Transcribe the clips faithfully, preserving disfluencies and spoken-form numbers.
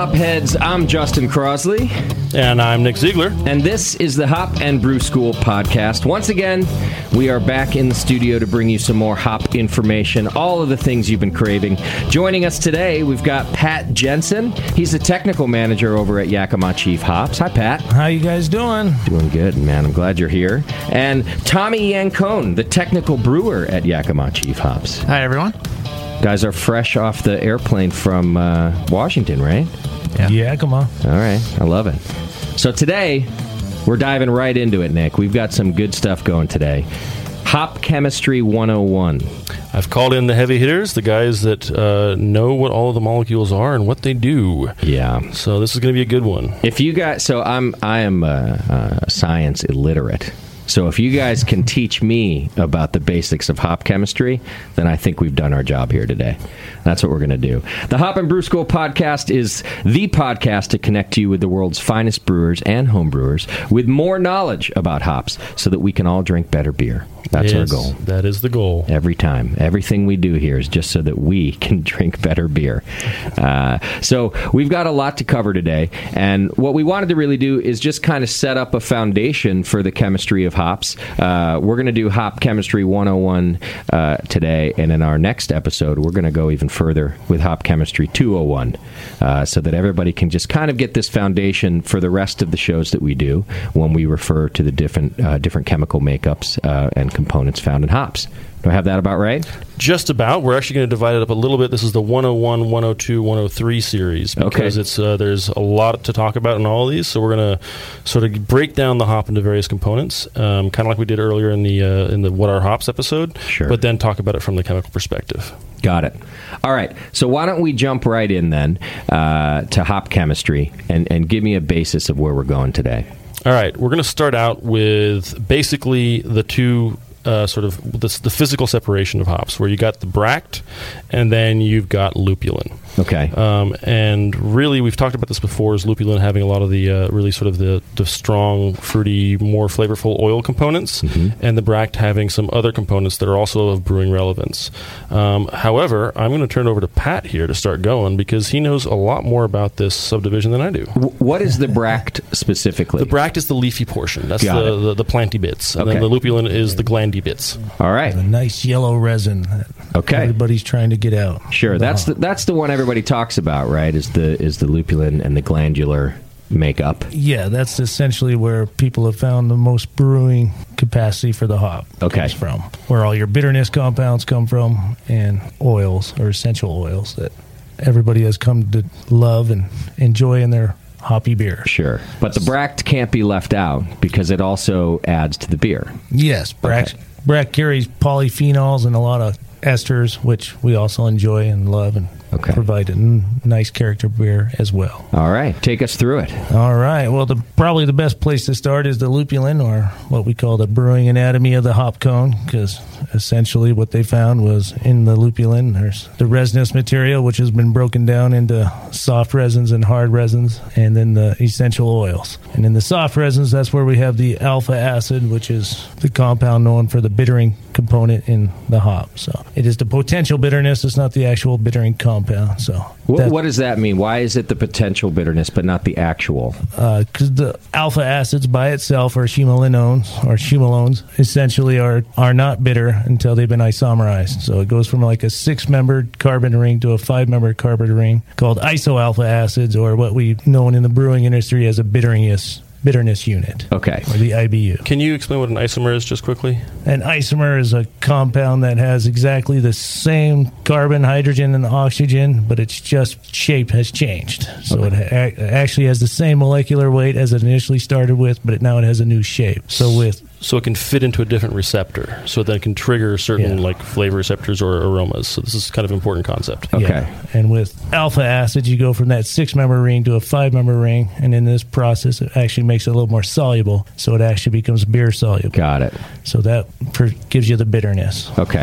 Hopheads, I'm Justin Crosley. And I'm Nick Ziegler. And this is the Hop and Brew School podcast. Once again, we are back in the studio to bring you some more hop information, all of the things you've been craving. Joining us today, we've got Pat Jensen. He's the technical manager over at Yakima Chief Hops. Hi, Pat. How you guys doing? Doing good, man. I'm glad you're here. And Tommy Yancone, the technical brewer at Yakima Chief Hops. Hi, everyone. Guys are fresh off the airplane from uh, Washington, right? Yeah. Yakima. All right. I love it. So today, we're diving right into it, Nick. We've got some good stuff going today. Hop Chemistry one oh one. I've called in the heavy hitters, the guys that uh, know what all of the molecules are and what they do. Yeah. So this is going to be a good one. If you guys, so I'm I am uh, uh, science illiterate. So if you guys can teach me about the basics of hop chemistry, then I think we've done our job here today. That's what we're going to do. The Hop and Brew School podcast is the podcast to connect you with the world's finest brewers and home brewers with more knowledge about hops so that we can all drink better beer. That's yes, our goal. That is the goal. Every time. Everything we do here is just so that we can drink better beer. Uh, so we've got a lot to cover today. And what we wanted to really do is just kind of set up a foundation for the chemistry of hops. Uh, we're going to do Hop Chemistry one oh one uh, today. And in our next episode, we're going to go even further with Hop Chemistry two oh one uh, so that everybody can just kind of get this foundation for the rest of the shows that we do when we refer to the different, uh, different chemical makeups uh, and components found in hops. Do I have that about right? Just about. We're actually going to divide it up a little bit. This is the one oh one, one oh two, one oh three series because okay. it's uh, there's a lot to talk about in all of these. So we're going to sort of break down the hop into various components, um, kind of like we did earlier in the uh, in the What Are Hops episode. Sure. But then talk about it from the chemical perspective. Got it. All right. So why don't we jump right in then uh, to hop chemistry and, and give me a basis of where we're going today. All right. We're going to start out with basically the two Uh, sort of the, the physical separation of hops, where you got the bract and then you've got lupulin. Okay. Um, and really, we've talked about this before, is lupulin having a lot of the uh, really sort of the, the strong, fruity, more flavorful oil components, mm-hmm. and the bract having some other components that are also of brewing relevance. Um, however, I'm going to turn it over to Pat here to start going because he knows a lot more about this subdivision than I do. W- what is the bract specifically? The bract is the leafy portion. That's the, the, the planty bits. And okay. then the lupulin is the glandy bits. All right. A nice yellow resin that okay. everybody's trying to get out. Sure. That's the, that's the one everybody talks about, right, is the is the lupulin and the glandular makeup. Yeah, that's essentially where people have found the most brewing capacity for the hop. Okay. Comes from, where all your bitterness compounds come from, and oils or essential oils that everybody has come to love and enjoy in their hoppy beer. Sure. But the bract can't be left out because it also adds to the beer. Yes. Bract, okay. bract carries polyphenols and a lot of esters, which we also enjoy and love and okay. provide a n- nice character beer as well. All right. Take us through it. All right. Well, the, probably the best place to start is the lupulin, or what we call the brewing anatomy of the hop cone, because essentially what they found was in the lupulin, there's the resinous material, which has been broken down into soft resins and hard resins, and then the essential oils. And in the soft resins, that's where we have the alpha acid, which is the compound known for the bittering component in the hop. So it is the potential bitterness. It's not the actual bittering compound. So what, what does that mean? Why is it the potential bitterness but not the actual? Because uh, the alpha acids by itself, or humulinones or humalones, essentially are are not bitter until they've been isomerized. So it goes from like a six-membered carbon ring to a five-membered carbon ring called isoalpha acids, or what we've known in the brewing industry as a bitterness bitterness unit. Okay. Or the I B U. Can you explain what an isomer is just quickly? An isomer is a compound that has exactly the same carbon, hydrogen, and oxygen, but its just shape has changed. So okay. it ha- actually has the same molecular weight as it initially started with, but it, now it has a new shape. So with So it can fit into a different receptor, so that it can trigger certain yeah. like flavor receptors or aromas. So this is kind of an important concept. Okay. Yeah. And with alpha acids, you go from that six-member ring to a five-member ring, and in this process, it actually makes it a little more soluble, so it actually becomes beer soluble. Got it. So that per- gives you the bitterness. Okay.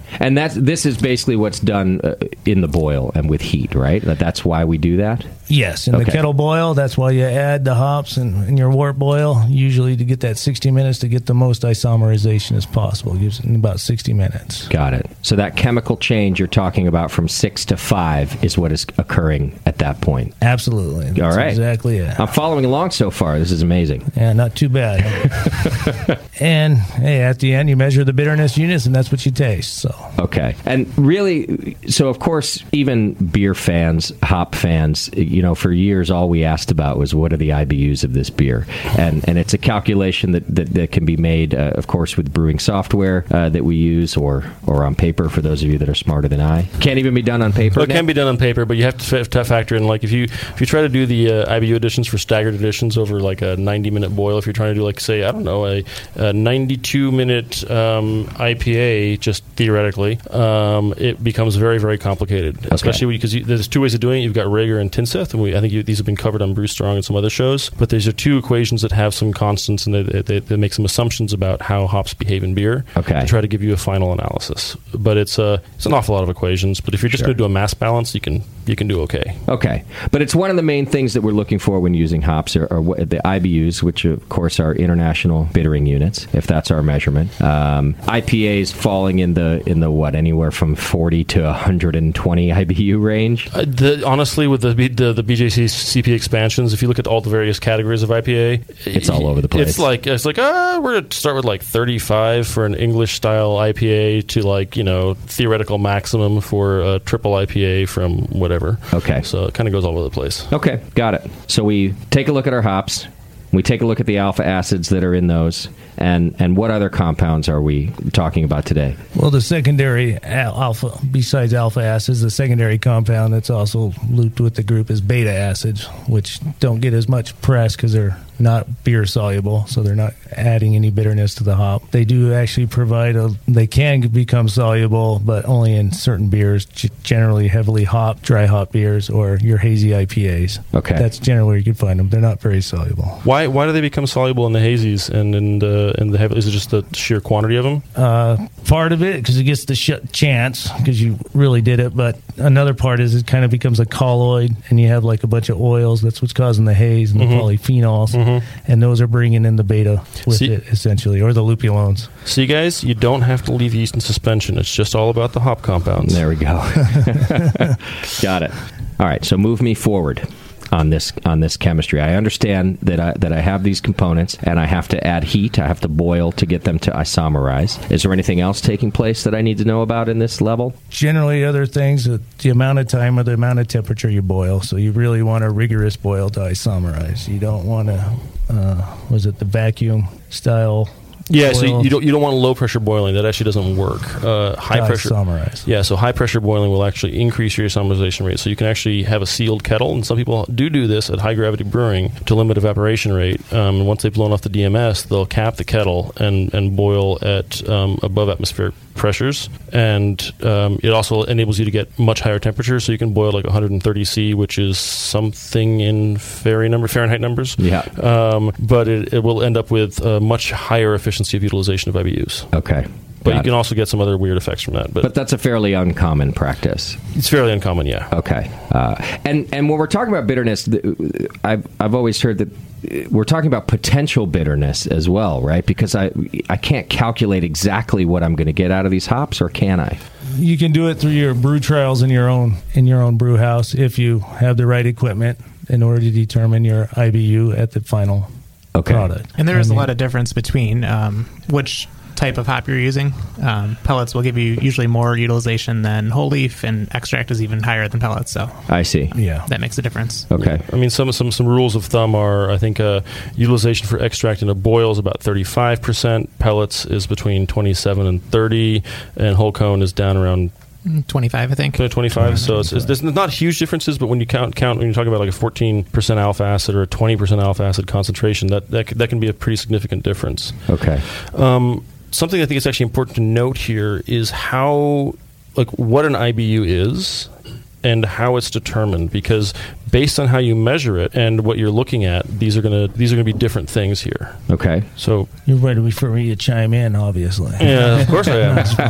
And that's this is basically what's done uh, in the boil and with heat, right? That That's why we do that? Yes, in Okay. the kettle boil, that's why you add the hops in, in your wort boil, usually to get that sixty minutes to get the most isomerization as possible. It gives it in about sixty minutes. Got it. So that chemical change you're talking about from six to five is what is occurring at that point. Absolutely. That's All right. exactly it. I'm following along so far. This is amazing. Yeah, not too bad. And, hey, at the end, you measure the bitterness units, and that's what you taste. So Okay. And really, so of course, even beer fans, hop fans, you know, for years, all we asked about was what are the I B Us of this beer? And and it's a calculation that, that, that can be made, uh, of course, with brewing software uh, that we use or, or on paper for those of you that are smarter than I. Can't even be done on paper? Well, it Nick? can be done on paper, but you have to, f- to factor in, like, if you if you try to do the uh, I B U additions for staggered additions over, like, a ninety-minute boil, if you're trying to do, like, say, I don't know, a, a ninety-two-minute um, I P A, just theoretically, um, it becomes very, very complicated, Okay. especially because there's two ways of doing it. You've got Rager and Tinseth, and we, I think you, these have been covered on Brew Strong and some other shows, but these are two equations that have some constants, and they, they, they make some assumptions about how hops behave in beer Okay. to try to give you a final analysis. But it's, uh, it's an awful lot of equations, but if you're just Sure. going to do a mass balance, you can you can do okay. Okay, but it's one of the main things that we're looking for when using hops are, are what, the I B Us, which of course are international bittering units, if that's our measurement. Um, I P As falling in the in the what anywhere from forty to one hundred twenty I B U range. Uh, the, honestly, with the, B- the the B J C C P expansions, if you look at all the various categories of I P A, It's all over the place. It's like it's like ah, we're going to start with like thirty-five for an English style I P A to like you know theoretical maximum for a triple I P A from whatever. Okay. So it kind of goes all over the place. Okay, got it. So we take a look at our hops. We take a look at the alpha acids that are in those, and, and what other compounds are we talking about today? Well, the secondary al- alpha, besides alpha acids, the secondary compound that's also looped with the group is beta acids, which don't get as much press because they're not beer soluble, so they're not adding any bitterness to the hop. They do actually provide a, they can become soluble, but only in certain beers, g- generally heavily hop, dry hop beers, or your hazy I P As. Okay. That's generally where you can find them. They're not very soluble. Why why do they become soluble in the hazies and in the in the heavy? Is it just the sheer quantity of them? Uh, part of it because it gets the sh- chance because you really did it, but another part is it kind of becomes a colloid, and you have like a bunch of oils. That's what's causing the haze and the Mhm. polyphenols, Mhm. and those are bringing in the beta with See- it essentially, or the lupulones. See, guys, you don't have to leave yeast in suspension. It's just all about the hop compounds. There we go. Got it. All right, so move me forward on this on this chemistry. I understand that I that I have these components and I have to add heat. I have to boil to get them to isomerize. Is there anything else taking place that I need to know about in this level? Generally, other things, uh, the amount of time or the amount of temperature you boil. So you really want a rigorous boil to isomerize. You don't want to, uh, was it the vacuum style? Yeah, so boil you don't you don't want low pressure boiling. That actually doesn't work. Uh, high to pressure. isomerize. Yeah, so high pressure boiling will actually increase your isomerization rate. So you can actually have a sealed kettle, and some people do do this at high gravity brewing to limit evaporation rate. Um, and once they've blown off the D M S, they'll cap the kettle and, and boil at um, above atmospheric pressures. And um, it also enables you to get much higher temperatures, so you can boil like one hundred thirty C, which is something in Fahrenheit number Fahrenheit numbers. Yeah. Um, but it, it will end up with a much higher efficiency of utilization of I B Us. Okay. But Got you it. can also get some other weird effects from that. But, But that's a fairly uncommon practice. it's fairly uncommon, yeah. Okay. Uh, and and when we're talking about bitterness, th- I've I've always heard that we're talking about potential bitterness as well, right? Because I I can't calculate exactly what I'm going to get out of these hops, or can I? You can do it through your brew trials in your own in your own brew house if you have the right equipment in order to determine your I B U at the final Okay. product. And there is I a mean, lot of difference between um, which type of hop you're using. Um, pellets will give you usually more utilization than whole leaf, and extract is even higher than pellets. So I see. Yeah. that makes a difference. Okay. I mean, some some some rules of thumb are, I think, uh, utilization for extract in a boil is about thirty-five percent. Pellets is between twenty-seven and thirty, and whole cone is down around twenty-five, I think. twenty-five. So it's, it's, there's not huge differences, but when you count count when you talk about like a fourteen percent alpha acid or a twenty percent alpha acid concentration, that that c- that can be a pretty significant difference. Okay. Um, something I think is actually important to note here is how, like, what an I B U is and how it's determined, because based on how you measure it and what you're looking at, these are gonna these are gonna be different things here. Okay. So you're ready for me to chime in, obviously. Yeah, of course I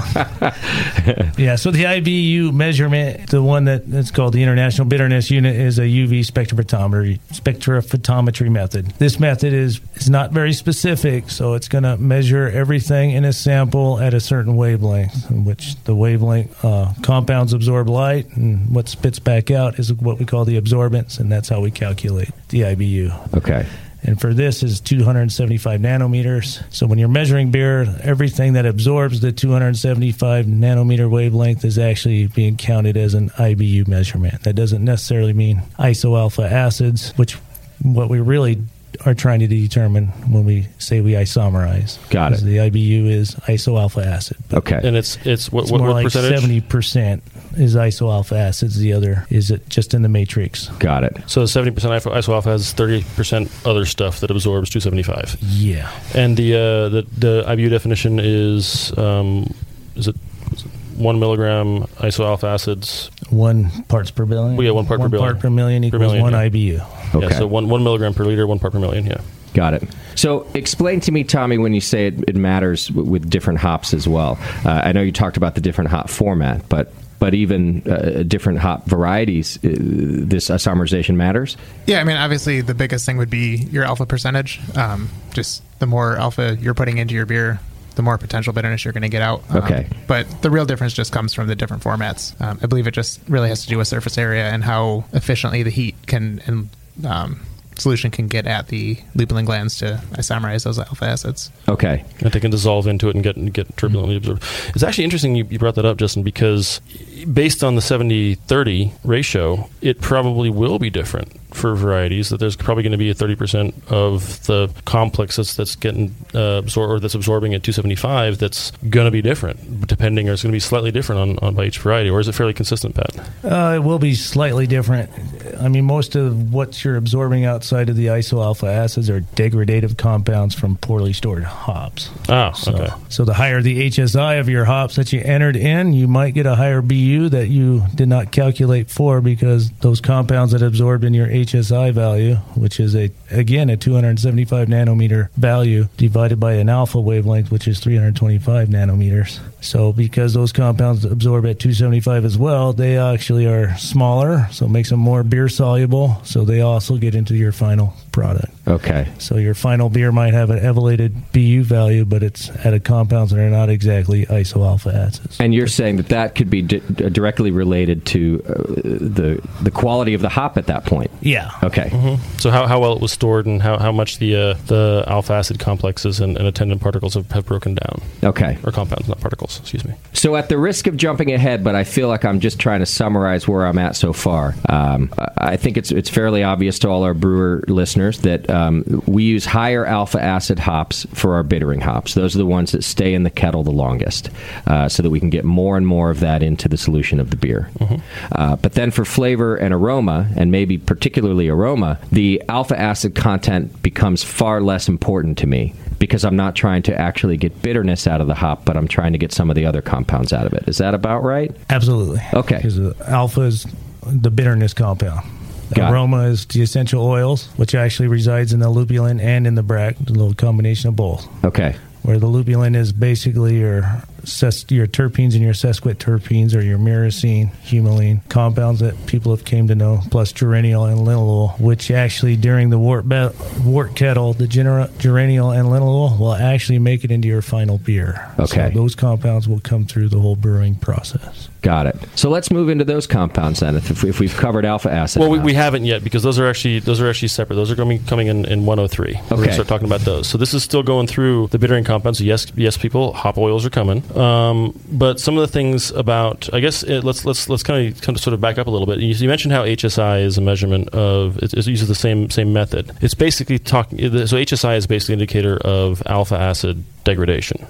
am. Yeah. So the I B U measurement, the one that that's called the International Bitterness Unit, is a U V spectrophotometry spectrophotometry method. This method is is not very specific, so it's going to measure everything in a sample at a certain wavelength, in which the wavelength uh, compounds absorb light, and what spits back out is what we call the absorbance, and that's how we calculate the I B U. Okay. And for this is two hundred seventy-five nanometers. So when you're measuring beer, everything that absorbs the two hundred seventy-five nanometer wavelength is actually being counted as an I B U measurement. That doesn't necessarily mean isoalpha acids, which what we really are trying to determine when we say we isomerize. Got it. The I B U is isoalpha acid. Okay. And it's it's what, It's what, more what like percentage? seventy percent is isoalpha acids. The other is it just in the matrix. Got it. So seventy percent isoalpha has thirty percent other stuff that absorbs two seventy-five. Yeah. And the uh, the the I B U definition is um, is it is it one milligram isoalpha acids? One parts per billion. Well, yeah, one part per billion. One part per million equals Per million, one yeah. I B U. Okay. Yeah, so one one milligram per liter, one part per million. Yeah. Got it. So explain to me, Tommy, when you say it, it matters w- with different hops as well. Uh, I know you talked about the different hop format, but but even uh, different hop varieties, uh, this isomerization matters? Yeah, I mean, obviously the biggest thing would be your alpha percentage. Um, just the more alpha you're putting into your beer, the more potential bitterness you're going to get out. Um, Okay. But the real difference just comes from the different formats. Um, I believe it just really has to do with surface area and how efficiently the heat can and um, solution can get at the lupulin glands to isomerize those alpha acids. Okay. That they can dissolve into it and get get turbulently absorbed. It's actually interesting you, you brought that up, Justin, because based on the seventy thirty ratio, it probably will be different for varieties. That there's probably going to be a thirty percent of the complex that's, that's getting uh, absorbed or that's absorbing at two seventy-five that's going to be different, depending, or it's going to be slightly different on, on by each variety. Or is it fairly consistent, Pat? Uh, it will be slightly different. I mean, most of what you're absorbing outside of the isoalpha acids are degradative compounds from poorly stored hops. Ah, So, okay. so the higher the H S I of your hops that you entered in, you might get a higher B U that you did not calculate for, because those compounds that absorbed in your H S I value, which is a again a two hundred seventy-five nanometer value divided by an alpha wavelength, which is three hundred twenty-five nanometers. So because those compounds absorb at two seventy-five as well, they actually are smaller, so it makes them more beer soluble, so they also get into your final product. Okay. So your final beer might have an elevated B U value, but it's at a compounds that are not exactly isoalpha acids. And you're saying that that could be di- directly related to uh, the the quality of the hop at that point? Yeah. Okay. Mm-hmm. So how, how well it was stored and how, how much the uh, the alpha acid complexes and, and attendant particles have, have broken down. Okay. Or compounds, not particles, excuse me. So at the risk of jumping ahead, but I feel like I'm just trying to summarize where I'm at so far, um, I think it's it's fairly obvious to all our brewer listeners that um, we use higher alpha acid hops for our bittering hops. Those are the ones that stay in the kettle the longest, uh, so that we can get more and more of that into the solution of the beer. Mm-hmm. Uh, but then for flavor and aroma, and maybe particularly aroma, the alpha acid content becomes far less important to me, because I'm not trying to actually get bitterness out of the hop, but I'm trying to get some of the other compounds out of it. Is that about right? Absolutely. Okay. Because the alpha is the bitterness compound. The Got it. aroma is the essential oils, which actually resides in the lupulin and in the bract, the little combination of both. Okay. Where the lupulin is basically your ses- your terpenes and your sesquiterpenes, or your myrcene, humulene compounds that people have came to know, plus geraniol and linalool, which actually during the wort, be- wort kettle, the gener- geraniol and linalool will actually make it into your final beer. Okay. So those compounds will come through the whole brewing process. Got it. So let's move into those compounds then, if, if we've covered alpha acid. Well, we, we haven't yet, because those are actually those are actually separate. Those are going to be coming in, in one oh three. We're going Okay. to start talking about those. So this is still going through the bittering compounds. So yes, yes, people, hop oils are coming. Um, but some of the things about, I guess, it, let's let's let's kind of kind of sort of back up a little bit. You, you mentioned how H S I is a measurement of it, it uses the same same method. It's basically talking. So H S I is basically an indicator of alpha acid degradation.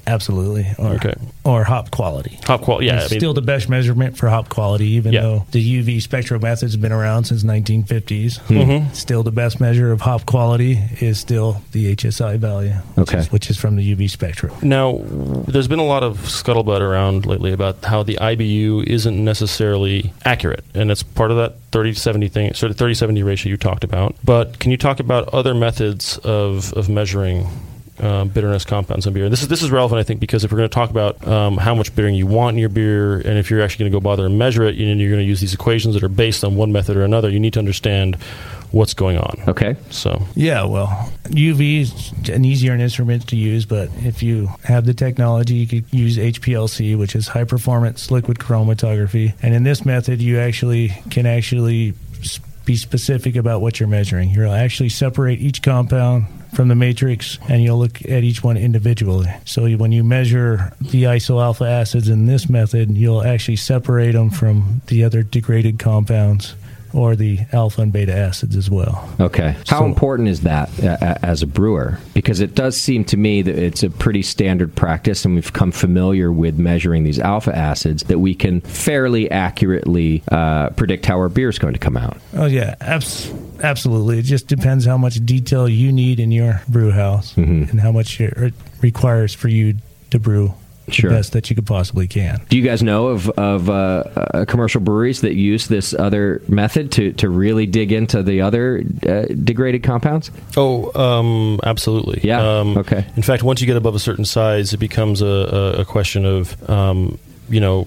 Absolutely. Or, Okay. or hop quality. Hop quality, yeah. It's I mean, still the best measurement for hop quality, even Yeah. though the U V spectral method's been around since nineteen fifties. Mhm. Still the best measure of hop quality is still the H S I value, which, Okay. is, which is from the U V spectrum. Now, there's been a lot of scuttlebutt around lately about how the I B U isn't necessarily accurate, and it's part of that thirty seventy thing, sort of thirty seventy ratio you talked about. But can you talk about other methods of, of measuring uh, bitterness compounds in beer? This is this is relevant, I think, because if we're going to talk about um, how much bittering you want in your beer, and if you're actually going to go bother and measure it, you know, you're going to use these equations that are based on one method or another, you need to understand what's going on. Okay. So Yeah, well, U V is an easier instrument to use, but if you have the technology, you could use H P L C, which is high performance liquid chromatography. And in this method, you actually can actually s- be specific about what you're measuring. You'll actually separate each compound from the matrix, and you'll look at each one individually. So you- when you measure the isoalpha acids in this method, you'll actually separate them from the other degraded compounds or the alpha and beta acids as well. Okay. How So- important is that uh, as a brewer? Because it does seem to me that it's a pretty standard practice, and we've become familiar with measuring these alpha acids, that we can fairly accurately uh, predict how our beer is going to come out. Oh yeah, abs- absolutely. It just depends how much detail you need in your brew house Mhm. and how much it it requires for you to brew Sure. the best that you could possibly can. Do you guys know of, of uh, uh, commercial breweries that use this other method to, to really dig into the other uh, degraded compounds? Oh, um, absolutely. Yeah, Um, okay. In fact, once you get above a certain size, it becomes a, a, a question of, um, you know,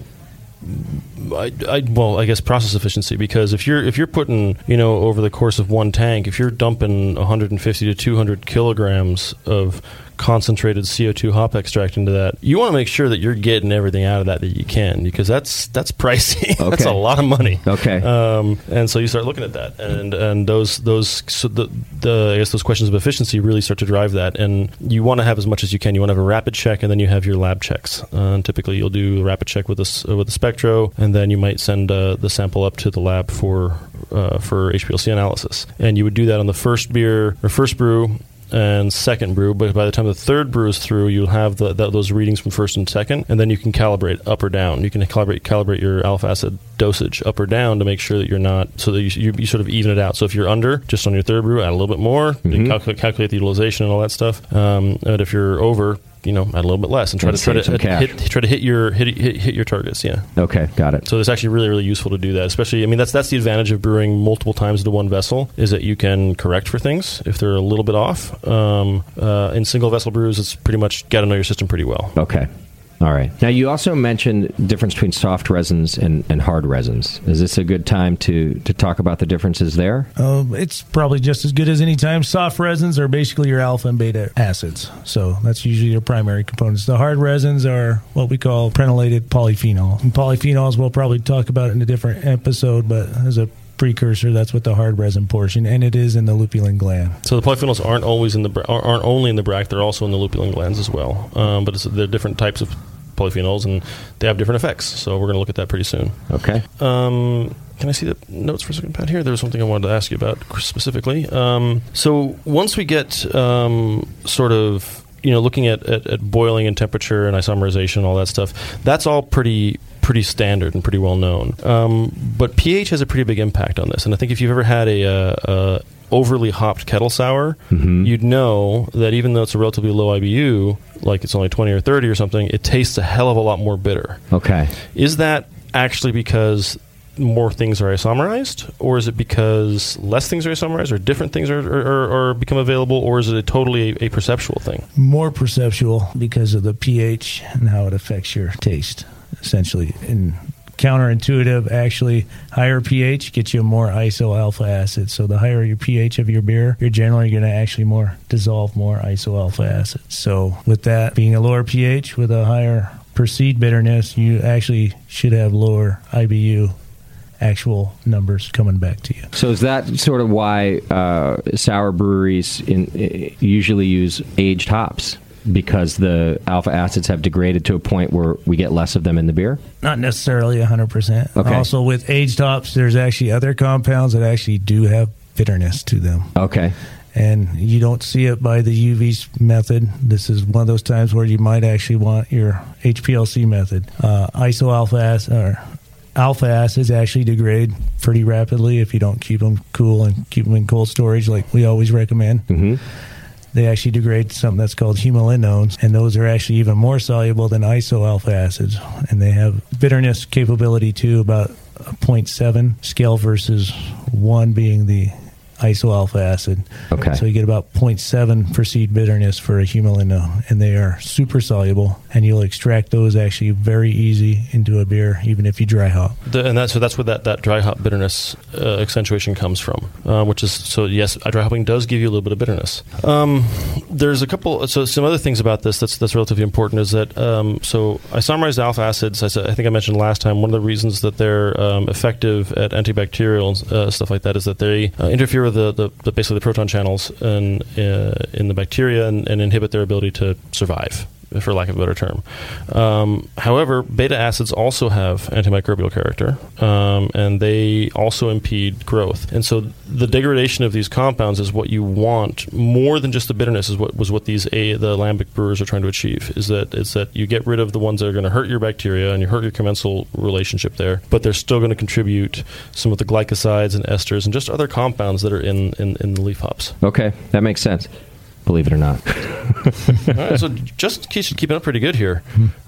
I, I, well, I guess process efficiency, because if you're if you're putting, you know, over the course of one tank, if you're dumping one hundred fifty to two hundred kilograms of concentrated C O two hop extract into that, you want to make sure that you're getting everything out of that that you can, because that's that's pricey. That's Okay. a lot of money. Okay. Um, and so you start looking at that, and and those those so the, the I guess those questions of efficiency really start to drive that. And you want to have as much as you can. You want to have a rapid check, and then you have your lab checks. Uh, and typically, you'll do a rapid check with a s- uh, with a spectro, and then you might send uh, the sample up to the lab for uh, for H P L C analysis. And you would do that on the first beer or first brew and second brew, but by the time the third brew is through, you'll have the, the, those readings from first and second, and then you can calibrate up or down. You can calibrate calibrate your alpha acid dosage up or down to make sure that you're not, so that you, you, you sort of even it out. So if you're under, just on your third brew, add a little bit more, Mhm. you calculate, calculate the utilization and all that stuff. Um, and if you're over, you know, add a little bit less and try And to try save to some cash. hit, try to hit your hit, hit hit your targets. Yeah. Okay, got it. So it's actually really, really useful to do that. Especially, I mean, that's that's the advantage of brewing multiple times into one vessel, is that you can correct for things if they're a little bit off. Um, uh, in single vessel brews, it's pretty much got to know your system pretty well. Okay. All right. Now, you also mentioned the difference between soft resins and, and hard resins. Is this a good time to, to talk about the differences there? Uh, it's probably just as good as any time. Soft resins are basically your alpha and beta acids, so that's usually your primary components. The hard resins are what we call prenylated polyphenol. And polyphenols we'll probably talk about in a different episode, but as a precursor, that's what the hard resin portion, and it is in the lupulin gland. So the polyphenols aren't always in the bra- aren't only in the bract; they're also in the lupulin glands as well. Um, but it's, they're different types of polyphenols, and they have different effects. So we're going to look at that pretty soon. Okay. Um, can I see the notes for a second, Pat? Here, there was something I wanted to ask you about specifically. Um, so once we get um, sort of, you know, looking at, at, at boiling and temperature and isomerization and all that stuff, that's all pretty pretty standard and pretty well known. Um, but pH has a pretty big impact on this. And I think if you've ever had a, uh, uh, overly hopped kettle sour, Mhm. you'd know that even though it's a relatively low I B U, like it's only twenty or thirty or something, it tastes a hell of a lot more bitter. Okay. Is that actually because more things are isomerized, or is it because less things are isomerized, or different things are, are, are, are become available, or is it a totally a, a perceptual thing? More perceptual because of the pH and how it affects your taste, essentially. And counterintuitive, actually, higher pH gets you more isoalpha acid. So the higher your pH of your beer, you're generally going to actually more dissolve more isoalpha acid. So with that being a lower pH with a higher perceived bitterness, you actually should have lower I B U actual numbers coming back to you. So is that sort of why uh, sour breweries in, uh, usually use aged hops? Because the alpha acids have degraded to a point where we get less of them in the beer? Not necessarily one hundred percent. Okay. Also, with aged hops, there's actually other compounds that actually do have bitterness to them. Okay. And you don't see it by the U V method. This is one of those times where you might actually want your H P L C method. Uh, iso-alpha acid, or alpha acids actually degrade pretty rapidly if you don't keep them cool and keep them in cold storage like we always recommend. Mm-hmm. They actually degrade something that's called humulinones, and those are actually even more soluble than iso-alpha acids. And they have bitterness capability too, about a zero point seven scale versus one being the iso-alpha acid. Okay. So you get about zero point seven perceived bitterness for a humilinone, and they are super soluble, and you'll extract those actually very easy into a beer, even if you dry hop. The, and that's so that's where that, that dry hop bitterness uh, accentuation comes from, uh, which is so yes, dry hopping does give you a little bit of bitterness. Um, there's a couple, so some other things about this that's that's relatively important is that um, so isomerized alpha acids. I, said, I think I mentioned last time one of the reasons that they're um, effective at antibacterial uh, stuff like that is that they uh, interfere with the, the, the basically the proton channels in uh, in the bacteria and, and inhibit their ability to survive, for lack of a better term. Um, however, beta acids also have antimicrobial character, um, and they also impede growth. And so the degradation of these compounds is what you want more than just the bitterness. Is what was what these a, the lambic brewers are trying to achieve. Is that is that you get rid of the ones that are going to hurt your bacteria and you hurt your commensal relationship there, but they're still going to contribute some of the glycosides and esters and just other compounds that are in in, in the leaf hops. Okay, that makes sense. Believe it or not. All right, so just keep keeping up pretty good here.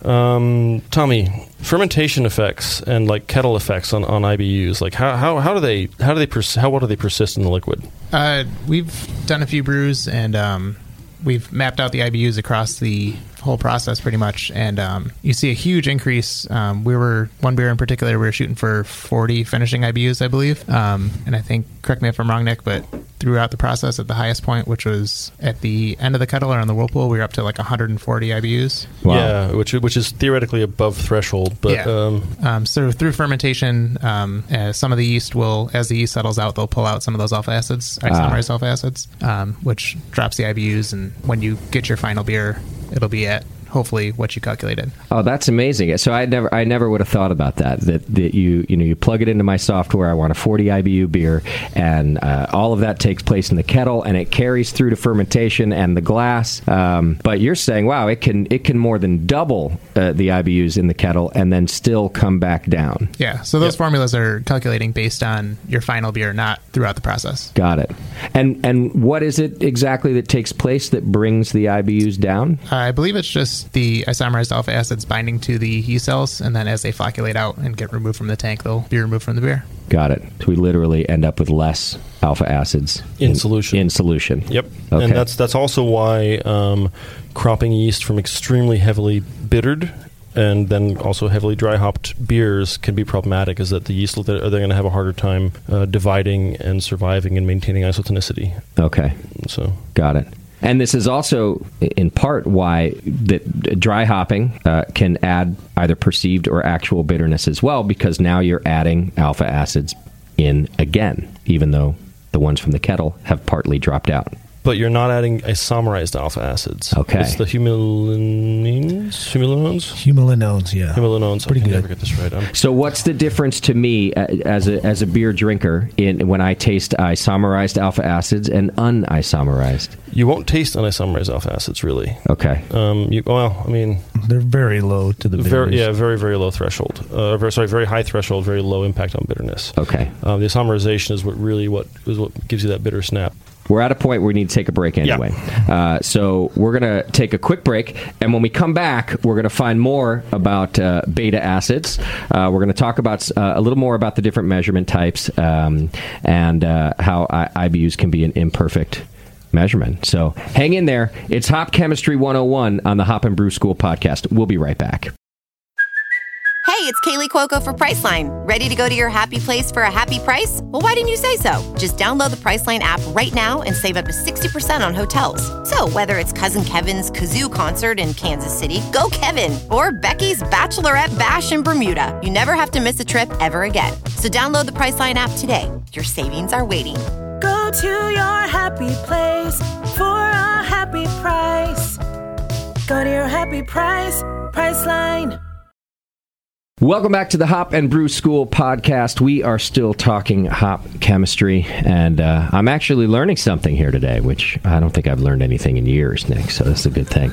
Um, Tommy, fermentation effects and like kettle effects on, on I B Us. Like how, how, how do they how do they pers- how well do they persist in the liquid? Uh, we've done a few brews and um, we've mapped out the I B Us across the whole process pretty much, and um, you see a huge increase. Um, we were one beer in particular, we were shooting for forty finishing I B Us, I believe, um, and I think, correct me if I'm wrong, Nick, but throughout the process at the highest point, which was at the end of the kettle or on the whirlpool, we were up to like one hundred forty I B Us. Wow. Yeah, which which is theoretically above threshold, but yeah. um, um, so through fermentation, um, uh, some of the yeast will, as the yeast settles out, they'll pull out some of those alpha acids, isomerized ah. alpha acids, um, which drops the I B Us, and when you get your final beer, it'll be at hopefully what you calculated. Oh, that's amazing. So I never I never would have thought about that, that that you you know you plug it into my software, I want a forty I B U beer, and uh, all of that takes place in the kettle, and it carries through to fermentation and the glass. Um, but you're saying, wow, it can it can more than double uh, the I B Us in the kettle and then still come back down. Yeah, so those yep. formulas are calculating based on your final beer, not throughout the process. Got it. And and what is it exactly that takes place that brings the I B Us down? Uh, I believe it's just the isomerized alpha acids binding to the yeast cells, and then as they flocculate out and get removed from the tank, they'll be removed from the beer. Got it. So we literally end up with less alpha acids in, in solution. In solution. Yep. Okay. And that's that's also why um, cropping yeast from extremely heavily bittered and then also heavily dry hopped beers can be problematic. Is that the yeast are they're going to have a harder time uh, dividing and surviving and maintaining isotonicity. Okay. So got it. And this is also, in part, why the dry hopping uh, can add either perceived or actual bitterness as well, because now you're adding alpha acids in again, even though the ones from the kettle have partly dropped out. But you're not adding isomerized alpha acids. Okay. It's the humulinones? Humulinones? Humulinones, yeah. Humulinones. Pretty I can good. never get this right. I'm so what's the difference to me uh, as a as a beer drinker in when I taste isomerized alpha acids and unisomerized? You won't taste unisomerized alpha acids, really. Okay. Um, you, well, I mean... They're very low to the bitterness. Very, yeah, very, very low threshold. Uh, very, sorry, very high threshold, very low impact on bitterness. Okay. Um, the isomerization is what really what is what gives you that bitter snap. We're at a point where we need to take a break anyway. Yeah. Uh, so we're going to take a quick break, and when we come back, we're going to find more about uh, beta acids. Uh, we're going to talk about uh, a little more about the different measurement types um, and uh, how I- I B Us can be an imperfect measurement. So hang in there. It's Hop Chemistry one oh one on the Hop and Brew School podcast. We'll be right back. Hey, it's Kaylee Cuoco for Priceline. Ready to go to your happy place for a happy price? Well, why didn't you say so? Just download the Priceline app right now and save up to sixty percent on hotels. So whether it's Cousin Kevin's Kazoo Concert in Kansas City, go Kevin, or Becky's Bachelorette Bash in Bermuda, you never have to miss a trip ever again. So download the Priceline app today. Your savings are waiting. Go to your happy place for a happy price. Go to your happy price, Priceline. Welcome back to the Hop and Brew School podcast. We are still talking hop chemistry, and uh, I'm actually learning something here today, which I don't think I've learned anything in years, Nick, so that's a good thing.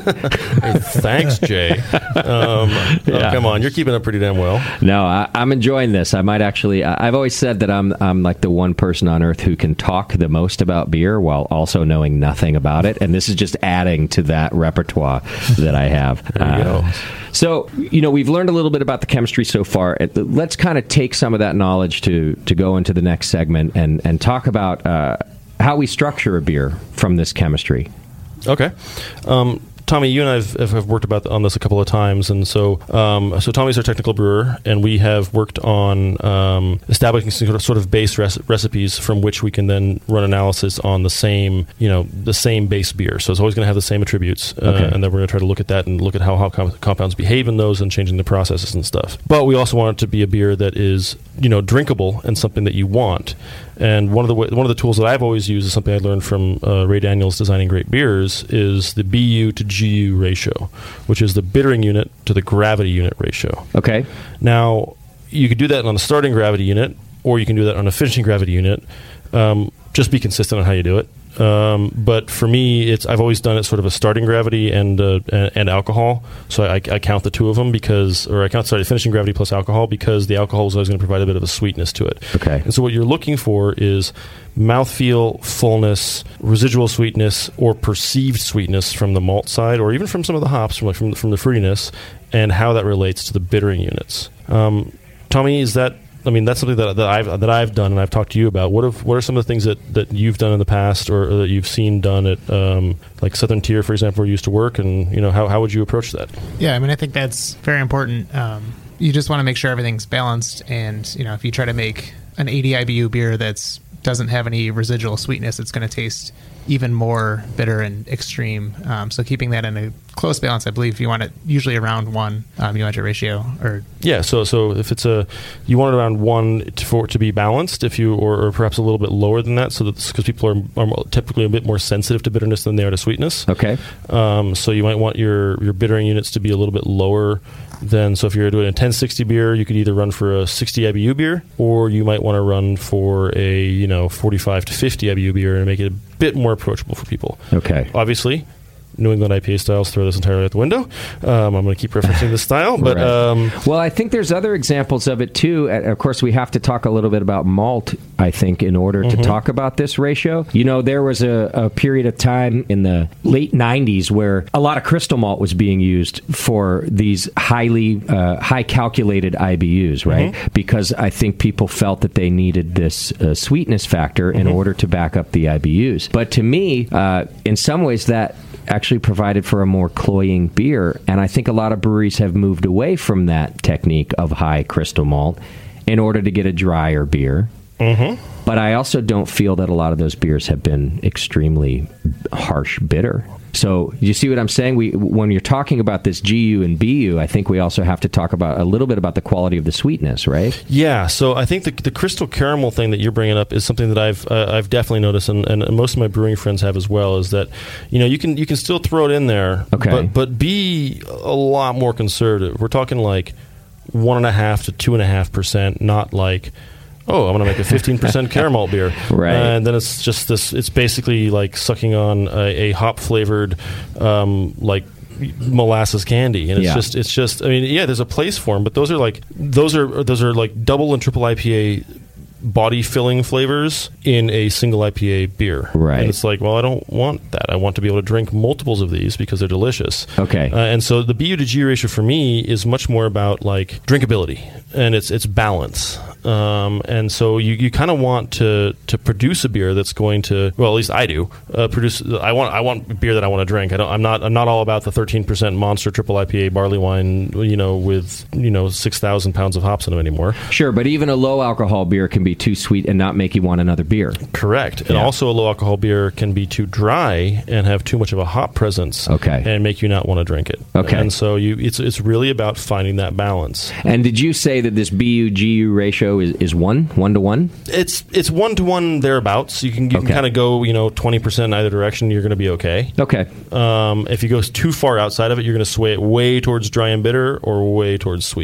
Thanks, Jay. Um, yeah. oh, come on, you're keeping up pretty damn well. No, I, I'm enjoying this. I might actually, I, I've always said that I'm I'm like the one person on earth who can talk the most about beer while also knowing nothing about it, and this is just adding to that repertoire that I have. There you uh, go. So, you know, we've learned a little bit about the chemistry so far. Let's kind of take some of that knowledge to, to go into the next segment and, and talk about uh, how we structure a beer from this chemistry. Okay. Um, Tommy, you and I have, have worked about on this a couple of times, and so um, so Tommy's our technical brewer, and we have worked on um, establishing sort of, sort of base res- recipes from which we can then run analysis on the same, you know, the same base beer. So it's always going to have the same attributes, uh, okay. and then we're going to try to look at that and look at how, how com- compounds behave in those and changing the processes and stuff. But we also want it to be a beer that is, you know, drinkable and something that you want. And one of the w- one of the tools that I've always used is something I learned from uh, Ray Daniels Designing Great Beers is the B U to G U ratio, which is the bittering unit to the gravity unit ratio. Okay. Now, you could do that on a starting gravity unit, or you can do that on a finishing gravity unit. Um, just be consistent on how you do it. Um, but for me, it's I've always done it sort of a starting gravity and uh, and, and alcohol. So I, I count the two of them because, or I count sorry, finishing gravity plus alcohol because the alcohol is always going to provide a bit of a sweetness to it. Okay. And so what you're looking for is mouthfeel, fullness, residual sweetness, or perceived sweetness from the malt side, or even from some of the hops, from like from from the fruitiness, and how that relates to the bittering units. Um, Tommy, is that? I mean, that's something that, that I've that I've done and I've talked to you about. What have, what are some of the things that, that you've done in the past, or, or that you've seen done at um, like Southern Tier, for example, where you used to work, and you know how how would you approach that? Yeah, I mean, I think that's very important. Um, you just want to make sure everything's balanced, and you know, if you try to make an eighty I B U beer that's doesn't have any residual sweetness, it's going to taste even more bitter and extreme. Um, so keeping that in a close balance, I believe you want it usually around one. Um, you want your ratio, or yeah. So so if it's a you want it around one to, for it to be balanced, if you or, or perhaps a little bit lower than that, so that because people are, are typically a bit more sensitive to bitterness than they are to sweetness. Okay. Um, so you might want your your bittering units to be a little bit lower. Then, so if you're doing a ten sixty beer, you could either run for a sixty I B U beer, or you might want to run for a you know forty-five to fifty I B U beer and make it a bit more approachable for people. Okay. Obviously, New England I P A styles throw this entirely out the window. Um, I'm going to keep referencing this style, but right. um, well, I think there's other examples of it too. Uh, Of course, we have to talk a little bit about malt, I think, in order to mm-hmm. talk about this ratio. You know, there was a, a period of time in the late nineties where a lot of crystal malt was being used for these highly uh, high calculated I B Us, right? Mm-hmm. Because I think people felt that they needed this uh, sweetness factor mm-hmm. in order to back up the I B Us. But to me, uh, in some ways, that actually provided for a more cloying beer, and I think a lot of breweries have moved away from that technique of high crystal malt in order to get a drier beer. Mm-hmm. But I also don't feel that a lot of those beers have been extremely harsh bitter. So you see what I'm saying? We when you're talking about this G U and B U, I think we also have to talk about a little bit about the quality of the sweetness, right? Yeah. So I think the, the crystal caramel thing that you're bringing up is something that I've uh, I've definitely noticed, and, and most of my brewing friends have as well. Is that you know you can you can still throw it in there, okay. but but be a lot more conservative. We're talking like one and a half to two and a half percent, not like. Oh, I'm going to make a fifteen percent caramel beer. Right. And then it's just this, it's basically like sucking on a, a hop-flavored, um, like, molasses candy. And it's yeah. just, it's just, I mean, yeah, there's a place for them, but those are like, those are, those are like double and triple I P A body-filling flavors in a single I P A beer. Right. And it's like, well, I don't want that. I want to be able to drink multiples of these because they're delicious. Okay. Uh, and so the B U to G U ratio for me is much more about like drinkability and it's it's balance. Um, and so you, you kind of want to, to produce a beer that's going to, well, at least I do, uh, produce. I want I want beer that I want to drink. I don't. I'm not. I'm not all about the thirteen percent monster triple I P A barley wine, you know, with you know six thousand pounds of hops in them anymore. Sure, but even a low alcohol beer can be too sweet and not make you want another beer. Correct. Yeah. And also a low alcohol beer can be too dry and have too much of a hop presence. Okay. And make you not want to drink it. Okay. And so you, it's it's really about finding that balance. And did you say that this B U G U ratio is, is one one to one? It's it's one to one thereabouts. You can you okay. can kind of go you know twenty percent in either direction. You're going to be okay. Okay. Um, if you go too far outside of it, you're going to sway it way towards dry and bitter or way towards sweet.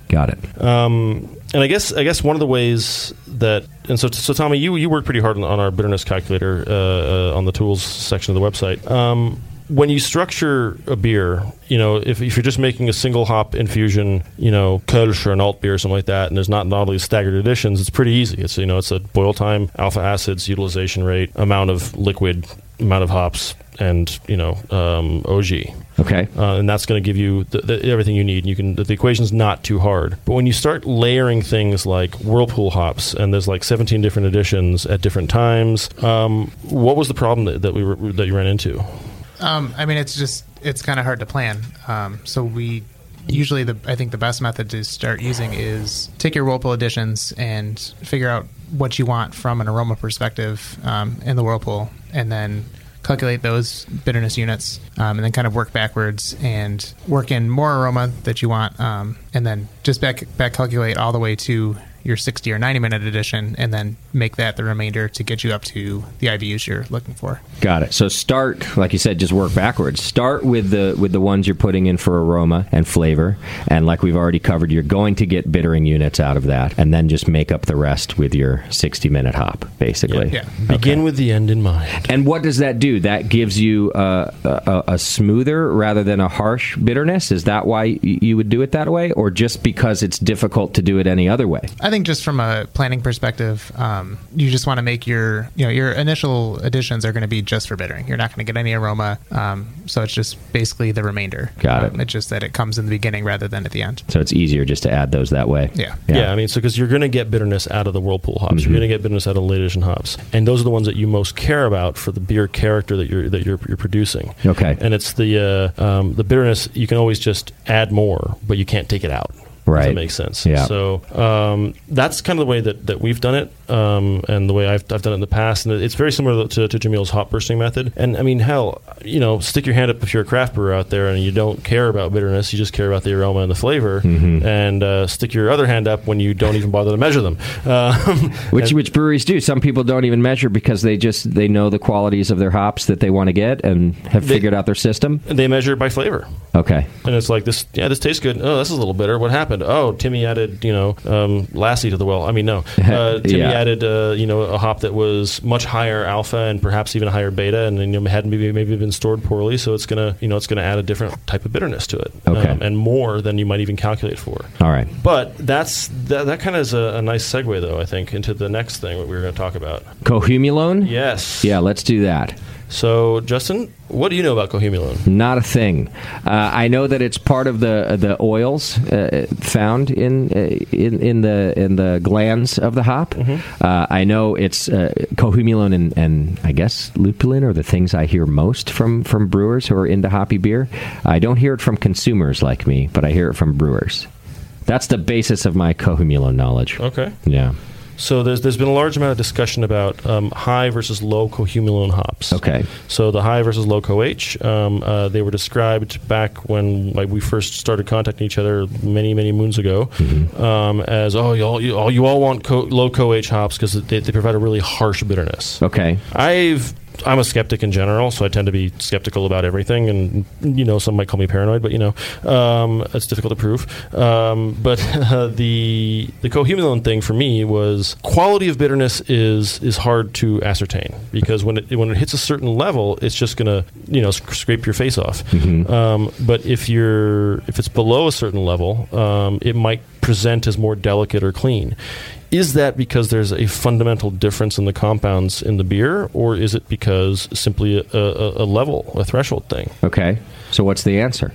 Got it. Um, and I guess I guess one of the ways that and so so Tommy, you you work pretty hard on, on our bitterness calculator uh, uh, on the tools section of the website. Um, when you structure a beer, you know, if, if you're just making a single hop infusion, you know, Kölsch or an alt beer or something like that, and there's not not all these staggered additions, it's pretty easy. It's, you know, it's a boil time, alpha acids, utilization rate, amount of liquid, amount of hops, and, you know, um, O G. Okay. Uh, and that's going to give you the, the, everything you need. You can the, the equation's not too hard. But when you start layering things like Whirlpool hops, and there's like seventeen different additions at different times, um, what was the problem that, that we were, that you ran into? Um, I mean, it's just, it's kind of hard to plan. Um, so we usually, the I think the best method to start using is take your Whirlpool additions and figure out what you want from an aroma perspective um, in the Whirlpool, and then calculate those bitterness units, um, and then kind of work backwards and work in more aroma that you want, um, and then just back back calculate all the way to your sixty or ninety minute addition, and then make that the remainder to get you up to the I B Us you're looking for. Got it. So start, like you said, just work backwards. Start with the with the ones you're putting in for aroma and flavor, and like we've already covered, you're going to get bittering units out of that, and then just make up the rest with your sixty minute hop, basically. Yeah. yeah. Begin Okay. with the end in mind. And what does that do? That gives you uh, a, a smoother rather than a harsh bitterness? Is that why y- you would do it that way, or just because it's difficult to do it any other way? I think just from a planning perspective, um, you just want to make your, you know, your initial additions are going to be just for bittering. You're not going to get any aroma, um, so it's just basically the remainder. Got it. Um, it's just that it comes in the beginning rather than at the end. So it's easier just to add those that way. Yeah. Yeah, I mean, so because you're going to get bitterness out of the Whirlpool hops, Mhm. you're going to get bitterness out of late edition hops, and those are the ones that you most care about for the beer character that you're that you're, you're producing. Okay. And it's the uh, um, the bitterness. You can always just add more, but you can't take it out. Does Right. that make sense? Yeah. So um, that's kind of the way that, that we've done it, um, and the way I've, I've done it in the past. And it's very similar to, to Jamil's hop bursting method. And I mean, hell, you know, stick your hand up if you're a craft brewer out there and you don't care about bitterness, you just care about the aroma and the flavor, Mhm. and uh, stick your other hand up when you don't even bother to measure them. Um, Which and- which breweries do. Some people don't even measure because they just they know the qualities of their hops that they want to get and have They- figured out their system. they measure it by flavor. Okay. And it's like, this, yeah, this tastes good. Oh, this is a little bitter. What happened? Oh, Timmy added, you know, um, Lassie to the well. I mean, no. Uh, Timmy Yeah. added, uh, you know, a hop that was much higher alpha and perhaps even a higher beta, and then, you know, hadn't maybe, maybe been stored poorly, so it's going to, you know, it's going to add a different type of bitterness to it. Okay. Um, and more than you might even calculate for. All right. But that's that, that kind of is a, a nice segue, though, I think, into the next thing that we were going to talk about. Cohumulone? Yes. Yeah, let's do that. So, Justin, what do you know about cohumulone? Not a thing. Uh, I know that it's part of the the oils uh, found in uh, in in the in the glands of the hop. Mm-hmm. Uh, I know it's uh, cohumulone and, and I guess lupulin are the things I hear most from from brewers who are into hoppy beer. I don't hear it from consumers like me, but I hear it from brewers. That's the basis of my cohumulone knowledge. Okay. Yeah. So there's there's been a large amount of discussion about um, high versus low cohumulone hops. Okay. So the high versus low co-H, um, uh, they were described back when like we first started contacting each other many many moons ago, Mm-hmm. um, as oh you all you all, you all want co- low co-H hops because they, they provide a really harsh bitterness. Okay. I've I'm a skeptic in general, so I tend to be skeptical about everything, and you know, some might call me paranoid, but you know, um, it's difficult to prove. Um, but uh, the the cohumulone thing for me was quality of bitterness is is hard to ascertain because when it when it hits a certain level, it's just gonna you know sc- scrape your face off. Mhm. Um, but if you're if it's below a certain level, um, it might present as more delicate or clean. Is that because there's a fundamental difference in the compounds in the beer, or is it because simply a, a, a level, a threshold thing? Okay. So what's the answer?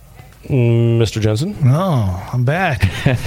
Mm, Mister Jensen? Oh, I'm back.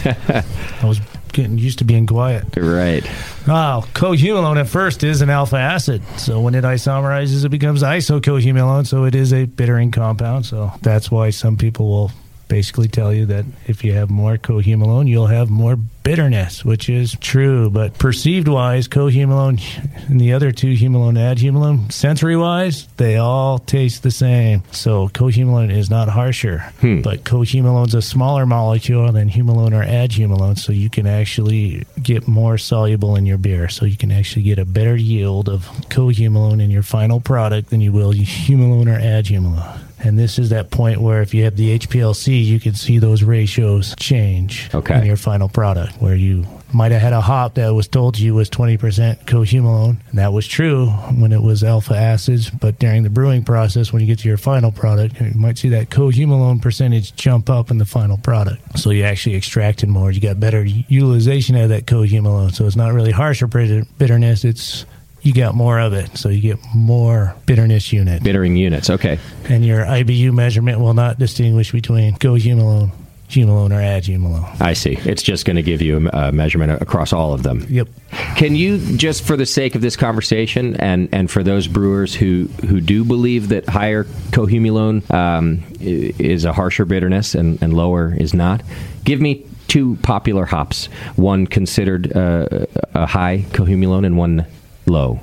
I was getting used to being quiet. Right. Oh, cohumulone at first is an alpha acid. So when it isomerizes, it becomes isocohumulone. So it is a bittering compound. So that's why some people will basically tell you that if you have more cohumulone, you'll have more bitterness, which is true. But perceived-wise, cohumulone and the other two, humulone and adhumulone, sensory-wise, they all taste the same. So cohumulone is not harsher. Hmm. But cohumulone's a smaller molecule than humulone or adhumulone, so you can actually get more soluble in your beer. So you can actually get a better yield of cohumulone in your final product than you will humulone or adhumulone. And this is that point where if you have the H P L C, you can see those ratios change Okay. in your final product, where you might have had a hop that was told you was twenty percent cohumulone, and that was true when it was alpha acids, but during the brewing process, when you get to your final product, you might see that cohumulone percentage jump up in the final product. So you actually extracted more. You got better utilization of that cohumulone. So it's not really harsher bitter- bitterness, it's you got more of it, so you get more bitterness unit. Bittering units. Okay. And your I B U measurement will not distinguish between cohumulone, humulone, or adhumulone. I see. It's just going to give you a, a measurement across all of them. Yep. Can you, just for the sake of this conversation, and, and for those brewers who, who do believe that higher cohumulone um, i- is a harsher bitterness and, and lower is not, give me two popular hops, one considered uh, a high cohumulone and one low.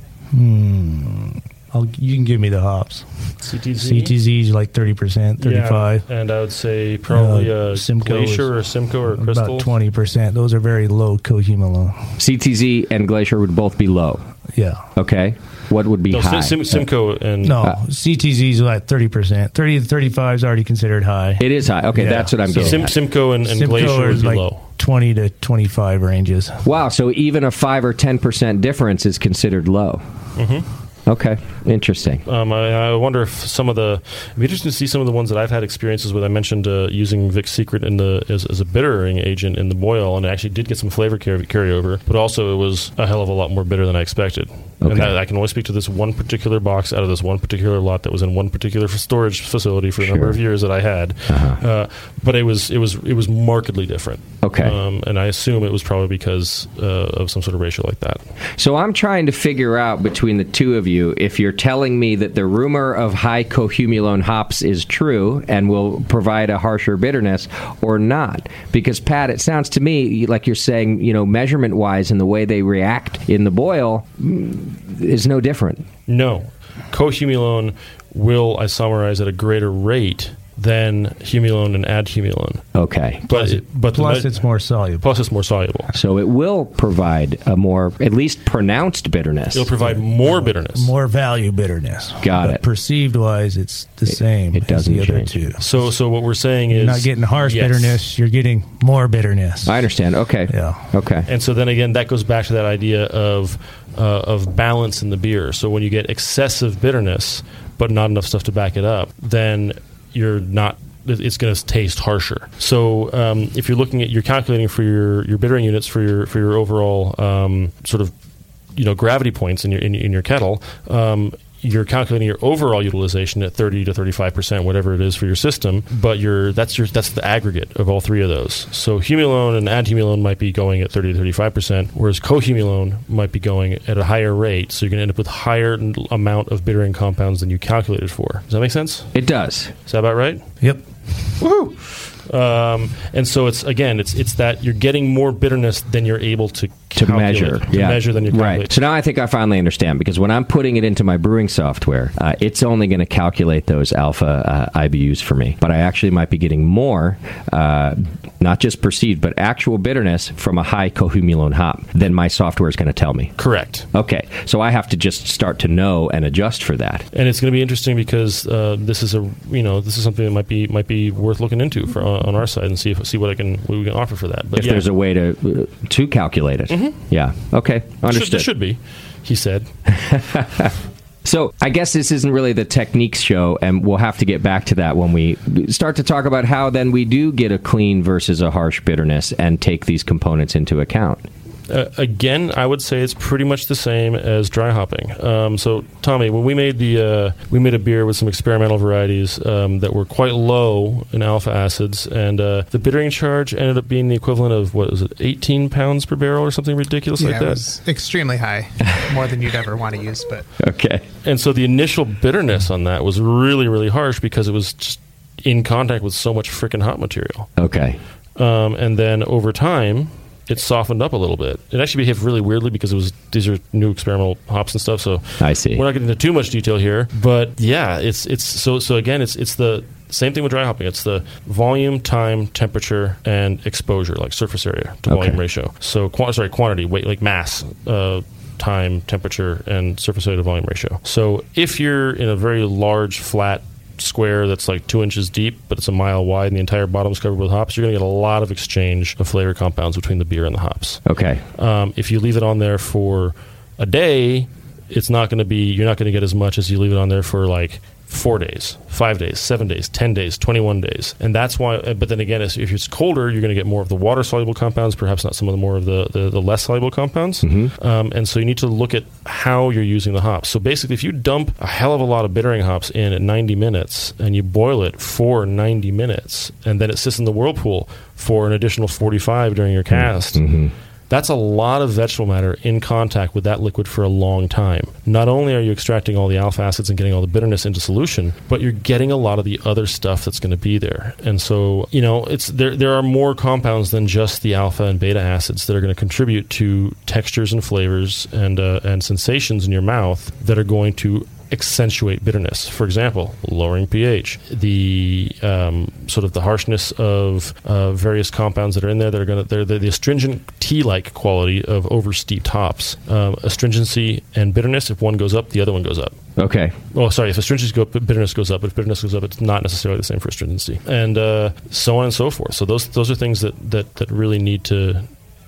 Hmm. I'll, you can give me the hops. C T Z? C T Z is like thirty percent, thirty-five. Yeah, and I would say probably Uh, a Simcoe Glacier or is Simcoe or Crystal. About twenty percent. Those are very low cohumulone. C T Z and Glacier would both be low. Yeah. Okay. What would be No, high? Sim, Simcoe and No, Uh, C T Z is like thirty percent. thirty to thirty-five is already considered high. It is high. Okay, Yeah. that's what I'm So getting Sim, at. Simcoe and, and Simcoe Glacier would is be like low. twenty to twenty-five ranges. Wow, so even a five or ten percent difference is considered low. Mm-hmm. Okay, interesting. Um, I, I wonder if some of the it'd be interesting to see some of the ones that I've had experiences with. I mentioned uh, using Vic's Secret in the as, as a bittering agent in the boil, and it actually did get some flavor carry, carryover, but also it was a hell of a lot more bitter than I expected. Okay. And that, I can only speak to this one particular box out of this one particular lot that was in one particular f- storage facility for a number Sure. of years that I had. Uh-huh. Uh, but it was it was it was markedly different. Okay. Um, and I assume it was probably because uh, of some sort of ratio like that. So I'm trying to figure out between the two of you if you're telling me that the rumor of high cohumulone hops is true and will provide a harsher bitterness or not. Because, Pat, it sounds to me like you're saying, you know, measurement-wise and the way they react in the boil mm, is no different. No. Cohumulone will isomerize at a greater rate than humulone and adhumulone. Okay. But it, but Plus, the, it's more soluble. plus it's more soluble. So it will provide a more, at least pronounced bitterness. It'll provide more bitterness. More value bitterness. Got but it. perceived wise, it's the same it doesn't as the other change. two. So so what we're saying is You're not getting harsh yes. bitterness, you're getting more bitterness. I understand. Okay. Yeah. Okay. And so then again, that goes back to that idea of uh, of balance in the beer. So when you get excessive bitterness, but not enough stuff to back it up, then you're not. It's going to taste harsher. So um, if you're looking at, you're calculating for your, your bittering units for your for your overall um, sort of you know gravity points in your in, in your kettle. Um, You're calculating your overall utilization at thirty to thirty-five percent, whatever it is for your system. But your that's your that's the aggregate of all three of those. So humulone and adhumulone might be going at thirty to thirty-five percent, whereas cohumulone might be going at a higher rate. So you're going to end up with higher n- amount of bittering compounds than you calculated for. Does that make sense? It does. Is that about right? Yep. Woohoo! Um, and so it's again, it's it's that you're getting more bitterness than you're able to To calculate, measure, to yeah, measure than you calculate. right. So now I think I finally understand, because when I'm putting it into my brewing software, uh, it's only going to calculate those alpha uh, I B Us for me. But I actually might be getting more, uh, not just perceived, but actual bitterness from a high cohumulone hop than my software is going to tell me. Correct. Okay, so I have to just start to know and adjust for that. And it's going to be interesting because uh, this is a you know this is something that might be might be worth looking into for, uh, on our side and see if see what I can what we can offer for that. But If yeah. there's a way to uh, to calculate it, yeah. Okay, Should, understood. there should be, he said. So I guess this isn't really the techniques show, and we'll have to get back to that when we start to talk about how then we do get a clean versus a harsh bitterness and take these components into account. Uh, again, I would say it's pretty much the same as dry hopping. Um, so, Tommy, when we made the uh, we made a beer with some experimental varieties um, that were quite low in alpha acids, and uh, the bittering charge ended up being the equivalent of what was it, eighteen pounds per barrel or something ridiculous Yeah, like it that. was extremely high, more than you'd ever want to use. But Okay. And so the initial bitterness on that was really, really harsh because it was just in contact with so much freaking hop material. Okay. Um, and then over time, it softened up a little bit. It actually behaved really weirdly because it was these are new experimental hops and stuff. So I see. we're not getting into too much detail here, but yeah, it's it's so so again, it's it's the same thing with dry hopping. It's the volume, time, temperature, and exposure, like surface area to Okay. volume ratio. So qu- sorry, quantity, weight, like mass. Uh, time, temperature, and surface area to volume ratio. So if you're in a very large, flat square that's like two inches deep, but it's a mile wide, and the entire bottom is covered with hops, you're going to get a lot of exchange of flavor compounds between the beer and the hops. Okay. Um, if you leave it on there for a day, it's not going to be, you're not going to get as much as you leave it on there for like four days, five days, seven days, ten days, twenty-one days. And that's why, but then again, if it's colder, you're going to get more of the water-soluble compounds, perhaps not some of the more of the, the, the less soluble compounds. Mm-hmm. Um, and so you need to look at how you're using the hops. So basically, if you dump a hell of a lot of bittering hops in at ninety minutes and you boil it for ninety minutes, and then it sits in the whirlpool for an additional forty-five during your cast, mm-hmm. that's a lot of vegetable matter in contact with that liquid for a long time. Not only are you extracting all the alpha acids and getting all the bitterness into solution, but you're getting a lot of the other stuff that's going to be there. And so, you know, it's there there are more compounds than just the alpha and beta acids that are going to contribute to textures and flavors and uh, and sensations in your mouth that are going to accentuate bitterness. For example, lowering pH, the um, sort of the harshness of uh, various compounds that are in there that are going to, they're, they're the astringent tea-like quality of oversteeped hops. Um, astringency and bitterness, if one goes up, the other one goes up. Okay. Oh, sorry, if astringency goes up, bitterness goes up. But if bitterness goes up, it's not necessarily the same for astringency. And uh, so on and so forth. So those those are things that, that, that really need to,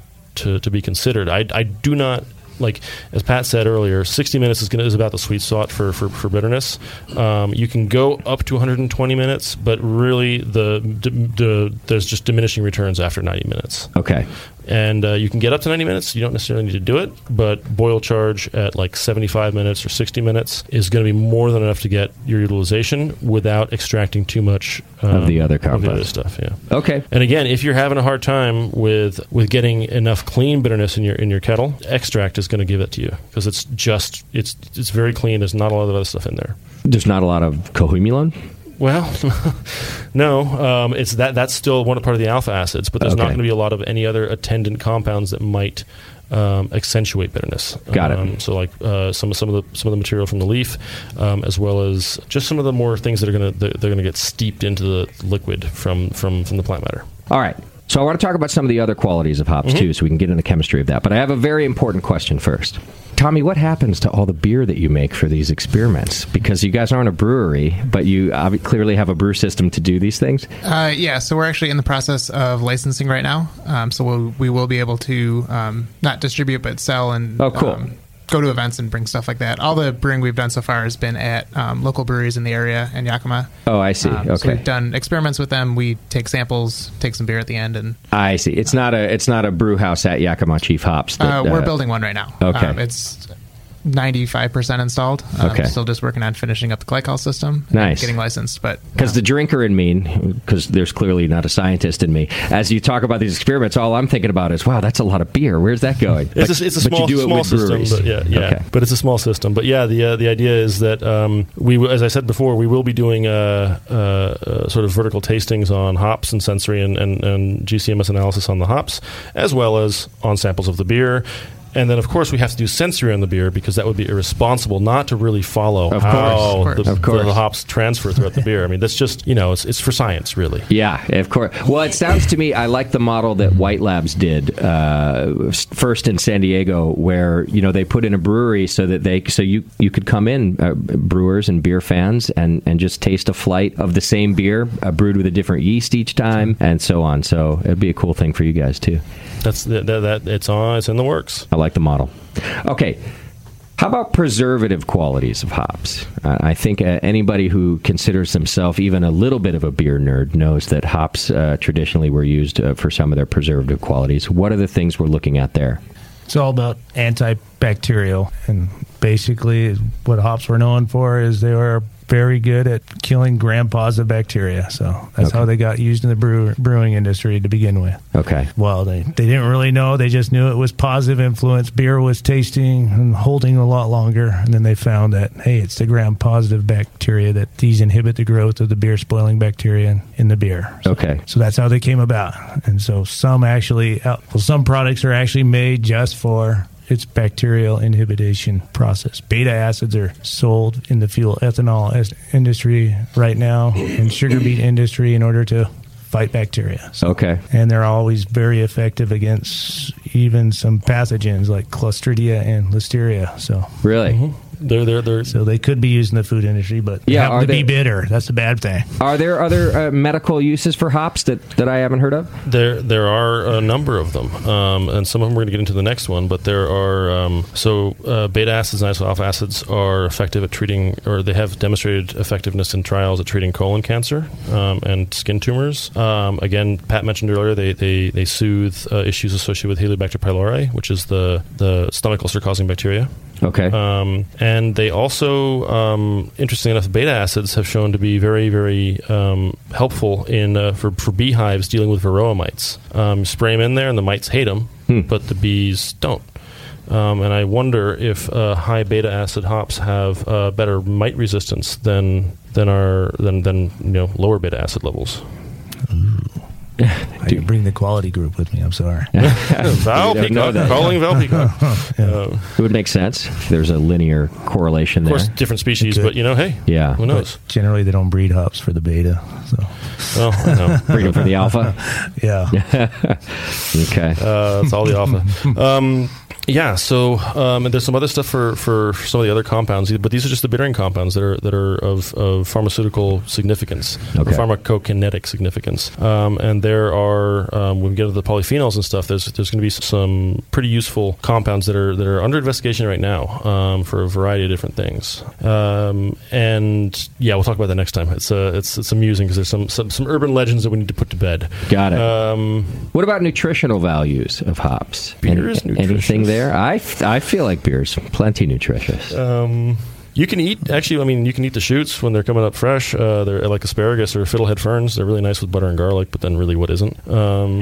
to, to be considered. I, I do not... Like, as Pat said earlier, sixty minutes is, gonna, is about the sweet spot for, for, for bitterness. Um, you can go up to one hundred twenty minutes, but really the, d- d- there's just diminishing returns after ninety minutes. Okay. And uh, you can get up to ninety minutes. You don't necessarily need to do it, but boil charge at like seventy-five minutes or sixty minutes is going to be more than enough to get your utilization without extracting too much um, of the other compounds. Of the other stuff. Yeah. Okay. And again, if you're having a hard time with with getting enough clean bitterness in your in your kettle, extract is going to give it to you because it's just it's it's very clean. There's not a lot of other stuff in there. There's not a lot of cohumulone? Well, no, um, it's that that's still one part of the alpha acids, but there's okay. not going to be a lot of any other attendant compounds that might um, accentuate bitterness. Got um, it. So, like uh, some some of the some of the material from the leaf, um, as well as just some of the more things that are going to they're going to get steeped into the liquid from, from, from the plant matter. All right. So I want to talk about some of the other qualities of hops, mm-hmm. too, so we can get into the chemistry of that. But I have a very important question first. Tommy, what happens to all the beer that you make for these experiments? Because you guys aren't a brewery, but you ob- clearly have a brew system to do these things. Uh, yeah, so we're actually in the process of licensing right now. Um, so we'll, we will be able to um, not distribute, but sell and oh, cool. um, go to events and bring stuff like that. All the brewing we've done so far has been at um, local breweries in the area in Yakima. Oh, I see. Um, okay. So we've done experiments with them. We take samples, take some beer at the end, and I see. It's not a it's not a brew house at Yakima Chief Hops. That, uh, we're uh, building one right now. Okay. Um, it's ninety-five percent installed. Um, Okay. Still just working on finishing up the glycol system. And Nice. getting licensed, but because the drinker in me, because there's clearly not a scientist in me, as you talk about these experiments, all I'm thinking about is, wow, that's a lot of beer. Where's that going? It's but, a, it's a but small, you do it small with system, breweries. but yeah, yeah. Okay. But it's a small system. But yeah, the uh, the idea is that um, we, w- as I said before, we will be doing uh, uh, uh, sort of vertical tastings on hops and sensory and, and, and G C M S analysis on the hops, as well as on samples of the beer. And then, of course, we have to do sensory on the beer because that would be irresponsible not to really follow Of how course, the, of course. the hops transfer throughout the beer. I mean, that's just, you know, it's, it's for science, really. Yeah, of course. Well, it sounds to me, I like the model that White Labs did uh, first in San Diego, where, you know, they put in a brewery so that they, so you, you could come in, uh, brewers and beer fans, and, and just taste a flight of the same beer, uh, brewed with a different yeast each time, and so on. So it'd be a cool thing for you guys, too. That's that, that it's on, it's in the works. I like the model. Okay. How about preservative qualities of hops? Uh, I think uh, anybody who considers themselves even a little bit of a beer nerd knows that hops uh, traditionally were used uh, for some of their preservative qualities. What are the things we're looking at there? It's all about antibacterial, and basically what hops were known for is they were very good at killing gram-positive bacteria. So that's okay. how they got used in the brew, brewing industry to begin with. Okay. Well, they, they didn't really know. They just knew it was positive influence. Beer was tasting and holding a lot longer. And then they found that, hey, it's the gram-positive bacteria that these inhibit the growth of the beer-spoiling bacteria in, in the beer. So, okay. So that's how they came about. And so some actually, well, some products are actually made just for its bacterial inhibition process. Beta acids are sold in the fuel ethanol industry right now and sugar beet industry in order to fight bacteria. So, okay. And they're always very effective against even some pathogens like Clostridia and Listeria. So really? Mm-hmm. They're, they're, they're, So they could be used in the food industry, but they Yeah, happen are to they- be bitter. That's the bad thing. Are there other uh, medical uses for hops that, that I haven't heard of? There, there are a number of them, um, and some of them we're going to get into the next one. But there are um, so uh, beta acids and isoalpha acids are effective at treating, or they have demonstrated effectiveness in trials at treating colon cancer um, and skin tumors. Um, again, Pat mentioned earlier they they, they soothe uh, issues associated with Helicobacter pylori, which is the the stomach ulcer causing bacteria. Okay. Um, and they also, um, interestingly enough, beta acids have shown to be very, very um, helpful in uh, for, for beehives dealing with varroa mites. Um, spray them in there, and the mites hate them, Hmm. but the bees don't. Um, and I wonder if uh, high beta acid hops have uh, better mite resistance than than our than than you know lower beta acid levels. I didn't bring the quality group with me. I'm sorry. Val You don't know Peacock, that. calling Val Peacock. Uh, It would make sense if there's a linear correlation of there. course, different species, It could. but you know, hey, Yeah. who knows? Generally, they don't breed hops for the beta. So, Well, I know. Bring them for the alpha. yeah. Okay. Uh, it's all the alpha. Um, yeah. So, um, and there's some other stuff for, for some of the other compounds, but these are just the bittering compounds that are that are of, of pharmaceutical significance Okay. or pharmacokinetic significance. Um, and there are um, when we get to the polyphenols and stuff, there's there's going to be some pretty useful compounds that are that are under investigation right now um, for a variety of different things. Um, and yeah, we'll talk about that next time. It's uh, it's it's amusing because there's some, some some urban legends that we need to put to bed. Got it. Um, What about nutritional values of hops? Beer is Any- Anything nutritious. there? I, f- I feel like beer's plenty nutritious. Um, you can eat, actually, I mean, you can eat the shoots when they're coming up fresh. Uh, they're like asparagus or fiddlehead ferns. They're really nice with butter and garlic, but then really what isn't? Um,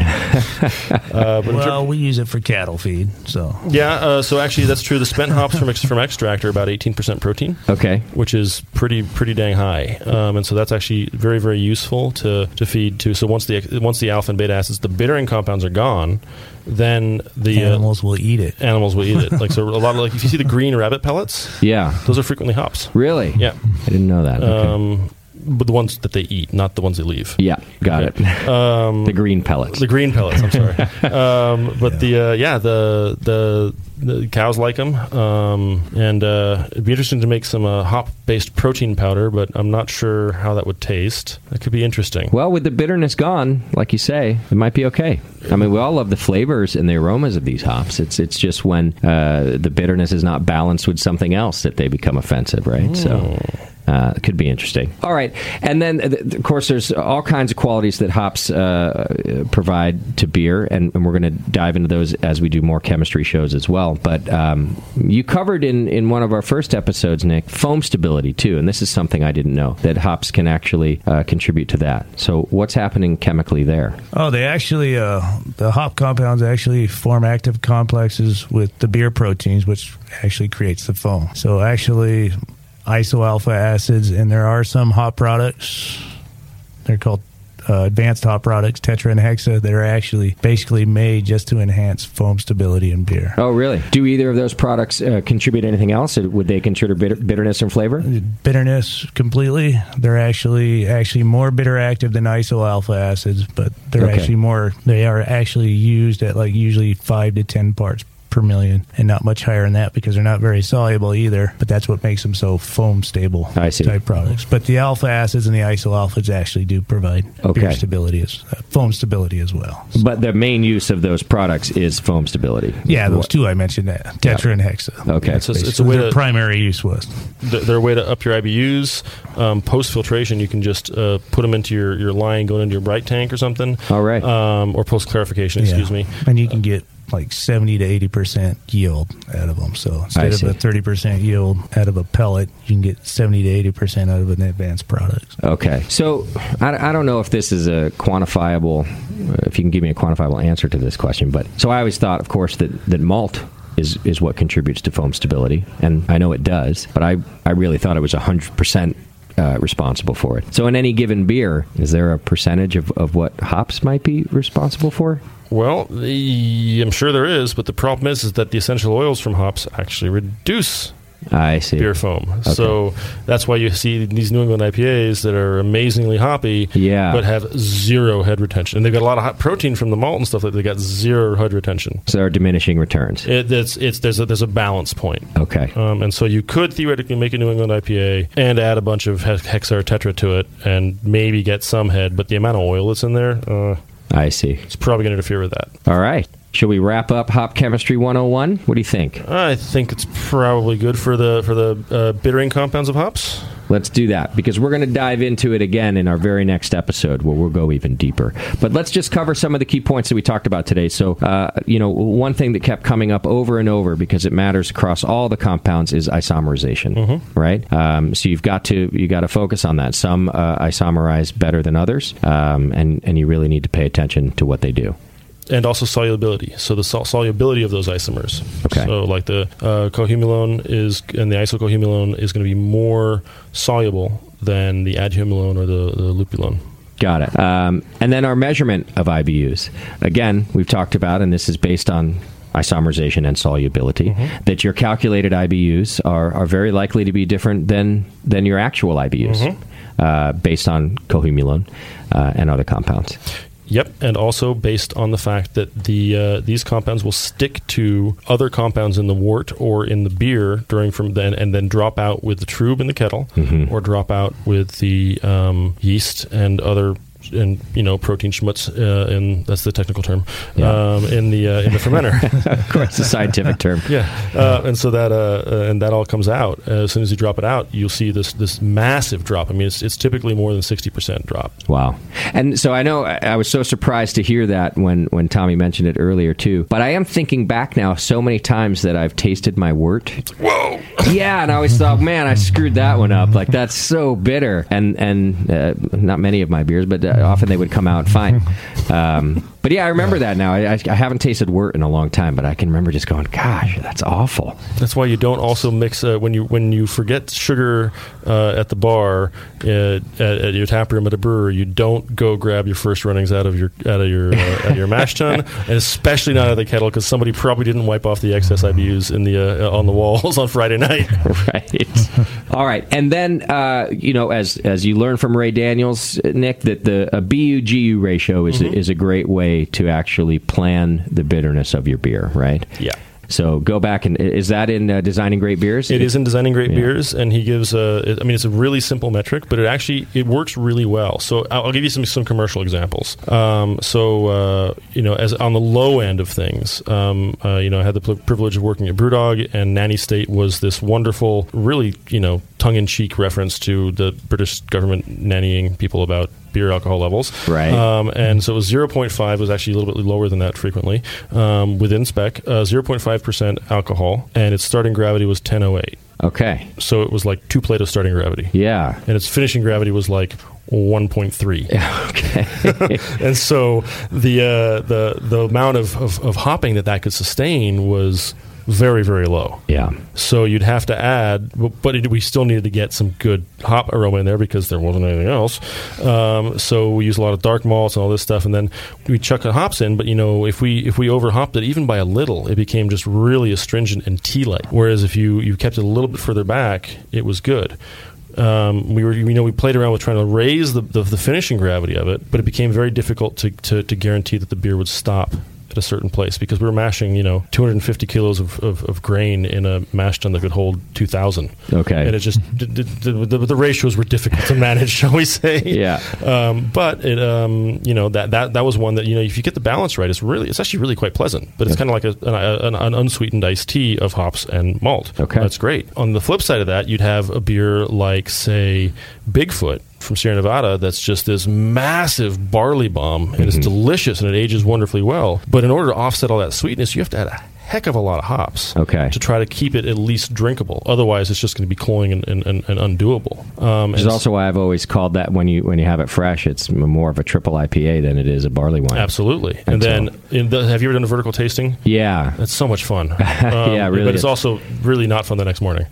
uh, but in ter- Well, we use it for cattle feed. So, yeah, uh, so actually that's true. The spent hops from, ex- from extract are about eighteen percent protein, Okay. which is pretty pretty dang high. Um, and so that's actually very, very useful to, to feed to. So once the once the alpha and beta acids, the bittering compounds are gone, then the uh, animals will eat it. animals will eat it. Like so, a lot of like if you see the green rabbit pellets, Yeah. those are frequently hops. Really? Yeah. I didn't know that. Okay. Um, but the ones that they eat, not the ones they leave. yeah. Got Okay. it. Um, The green pellets. the green pellets. I'm sorry. um, but the uh, yeah the the the cows like them, um, and uh, it'd be interesting to make some uh, hop-based protein powder. But I'm not sure how that would taste. That could be interesting. Well, with the bitterness gone, like you say, it might be okay. I mean, we all love the flavors and the aromas of these hops. It's it's just when uh, the bitterness is not balanced with something else that they become offensive, right? So. Uh, it could be interesting. All right. And then, uh, th- of course, there's all kinds of qualities that hops uh, provide to beer, and, and we're going to dive into those as we do more chemistry shows as well. But um, you covered in, in one of our first episodes, Nick, foam stability, too. And this is something I didn't know, that hops can actually uh, contribute to that. So what's happening chemically there? Oh, they actually, uh, the hop compounds actually form active complexes with the beer proteins, which actually creates the foam. So actually, isoalpha acids, and there are some hop products, they're called uh, advanced hop products, tetra and hexa, that are actually basically made just to enhance foam stability in beer. Oh, really? Do either of those products uh, contribute anything else? Or would they contribute bitter- bitterness and flavor? Bitterness completely. They're actually actually more bitter active than isoalpha acids, but they're Okay. actually more. They are actually used at like usually five to ten parts per million, and not much higher than that because they're not very soluble either. But that's what makes them so foam stable I see. type products. But the alpha acids and the isoalphas actually do provide Okay. beer stability, as, uh, foam stability as well. But the main use of those products is foam stability. Yeah, those What- two I mentioned, that tetra and hexa. Okay. That's So it's- it's basically a way their to- primary use was. Th- They're a way to up your I B Us. Um, Post filtration, you can just uh, put them into your, your line, going into your bright tank or something. All right. Um, or post clarification, excuse Yeah. me. And you can get like seventy to eighty percent yield out of them. So I instead of see. a thirty percent yield out of a pellet, you can get seventy to eighty percent out of an advanced product. Okay. So I, I don't know if this is a quantifiable, if you can give me a quantifiable answer to this question, but so I always thought, of course, that, that malt is, is what contributes to foam stability, and I know it does, but I, I really thought it was one hundred percent uh, responsible for it. So in any given beer, is there a percentage of, of what hops might be responsible for? Well, the, I'm sure there is, but the problem is, is that the essential oils from hops actually reduce I see. beer foam. Okay. So that's why you see these New England I P As that are amazingly hoppy, Yeah. but have zero head retention. And they've got a lot of hot protein from the malt and stuff like that. They got zero head retention. So there are diminishing returns. It, it's, it's, there's, a, there's a balance point. Okay. Um, and so you could theoretically make a New England I P A and add a bunch of hex- Hexa or Tetra to it and maybe get some head, but the amount of oil that's in there, uh, I see. it's probably going to interfere with that. All right. Shall we wrap up Hop Chemistry one oh one? What do you think? I think it's probably good for the for the uh, bittering compounds of hops. Let's do that, because we're going to dive into it again in our very next episode where we'll go even deeper. But let's just cover some of the key points that we talked about today. So, uh, you know, one thing that kept coming up over and over, because it matters across all the compounds, is isomerization, mm-hmm. right? Um, so you've got to you got to focus on that. Some uh, isomerize better than others, um, and, and you really need to pay attention to what they do. And also solubility. So the sol- solubility of those isomers. Okay. So like the uh, cohumulone is, and the isocohumulone is going to be more soluble than the adhumulone or the, the lupulone. Got it. Um, and then our measurement of I B Us. Again, we've talked about, and this is based on isomerization and solubility, mm-hmm. that your calculated I B Us are, are very likely to be different than, than your actual I B Us, mm-hmm. uh, based on cohumulone uh, and other compounds. Yep, and also based on the fact that the uh, these compounds will stick to other compounds in the wort or in the beer during from then, and then drop out with the trub in the kettle, mm-hmm. or drop out with the um, yeast and other. And you know, protein schmutz, uh, and that's the technical term, yeah. um, in the uh, in the fermenter. Of course, the scientific term. Yeah, uh, and so that uh, uh, and that all comes out uh, as soon as you drop it out. You'll see this this massive drop. I mean, it's it's typically more than sixty percent drop. Wow! And so I know I, I was so surprised to hear that when when Tommy mentioned it earlier too. But I am thinking back now so many times that I've tasted my wort. Whoa! Yeah, and I always thought, man, I screwed that one up. Like that's so bitter. And and uh, not many of my beers, but. Uh, often they would come out fine. Um, but yeah, I remember that now. I, I, I haven't tasted wort in a long time, but I can remember just going, gosh, that's awful. That's why you don't also mix, uh, when you when you forget sugar uh, at the bar, uh, at, at your tap room at a brewery, you don't go grab your first runnings out of your out of your, uh, out of your mash tun, and especially not out of the kettle, because somebody probably didn't wipe off the excess I B Us in the uh, on the walls on Friday night. Right. All right. And then, uh, you know, as as you learn from Ray Daniels, Nick, that the a B U G U ratio is, mm-hmm. a, is a great way to actually plan the bitterness of your beer, right? Yeah. So go back and is that in uh, Designing Great Beers? It is in Designing Great yeah. Beers, and he gives a. I mean, it's a really simple metric, but it actually it works really well. So I'll, I'll give you some some commercial examples. Um, so uh, you know, as on the low end of things, um, uh, you know, I had the pl- privilege of working at BrewDog, and Nanny State was this wonderful, really, you know, tongue-in-cheek reference to the British government nannying people about beer alcohol levels. Right. Um, and so it was zero point five, was actually a little bit lower than that frequently, um, within spec, uh, zero point five percent alcohol, and its starting gravity was ten oh eight. Okay. So it was like two Plato starting gravity. Yeah. And its finishing gravity was like one point three. Okay. And so the uh, the the amount of, of, of hopping that that could sustain was very, very low. Yeah. So you'd have to add, but it, we still needed to get some good hop aroma in there because there wasn't anything else. Um, so we use a lot of dark malts and all this stuff, and then we chuck the hops in. But you know, if we if we over hopped it even by a little, it became just really astringent and tea-like. Whereas if you, you kept it a little bit further back, it was good. Um, we were, you know, we played around with trying to raise the, the, the finishing gravity of it, but it became very difficult to, to, to guarantee that the beer would stop at a certain place, because we were mashing, you know, two hundred fifty kilos of, of, of grain in a mash tun that could hold two thousand. Okay. And it just, the, the, the, the ratios were difficult to manage, shall we say. Yeah. Um, but, it, um, you know, that, that, that was one that, you know, if you get the balance right, it's really, it's actually really quite pleasant. But it's kind of like a, an, an unsweetened iced tea of hops and malt. Okay. That's great. On the flip side of that, you'd have a beer like, say, Bigfoot from Sierra Nevada that's just this massive barley bomb, and mm-hmm. it's delicious and it ages wonderfully well. But in order to offset all that sweetness, you have to add a heck of a lot of hops, okay, to try to keep it at least drinkable. Otherwise, it's just going to be cloying and, and, and, and undoable. Um, Which is also why I've always called that, when you when you have it fresh, it's more of a triple I P A than it is a barley wine. Absolutely. And, and so, then, in the, have you ever done a vertical tasting? Yeah. It's so much fun. Um, yeah, really. But it's is. also really not fun the next morning.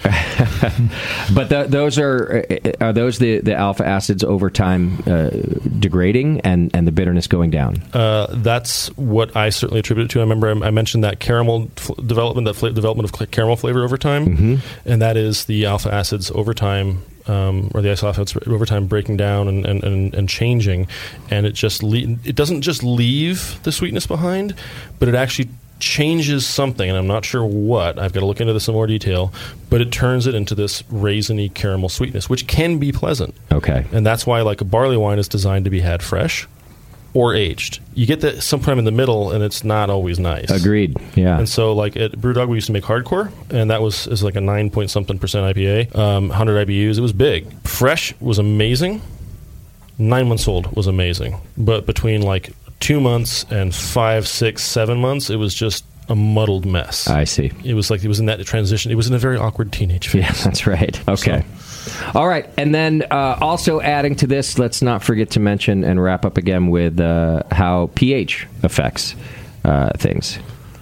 But the, those are are those the, the alpha acids over time uh, degrading and, and the bitterness going down? Uh, that's what I certainly attribute it to. I remember I, I mentioned that caramel caramel f- development, that fla- development of caramel flavor over time, Mm-hmm. and that is the alpha acids over time, um, or the iso acids over time breaking down and, and, and, and changing, and it just le- it doesn't just leave the sweetness behind, but it actually changes something, and I'm not sure what. I've got to look into this in more detail, but it turns it into this raisiny caramel sweetness, which can be pleasant. Okay. And that's why, like, a barley wine is designed to be had fresh or aged. You get that sometime in the middle, and it's not always nice. Agreed. Yeah. And so, like, at Brewdog, we used to make hardcore, and that was is like a nine point something percent I P A, um, one hundred I B Us. It was big. Fresh was amazing. Nine months old was amazing. But between, like, two months and five, six, seven months, it was just a muddled mess. I see. It was like it was in that transition. It was in a very awkward teenage phase. Yeah, that's right. Okay. So. All right. And then uh, also adding to this, let's not forget to mention and wrap up again with uh, how pH affects uh, things.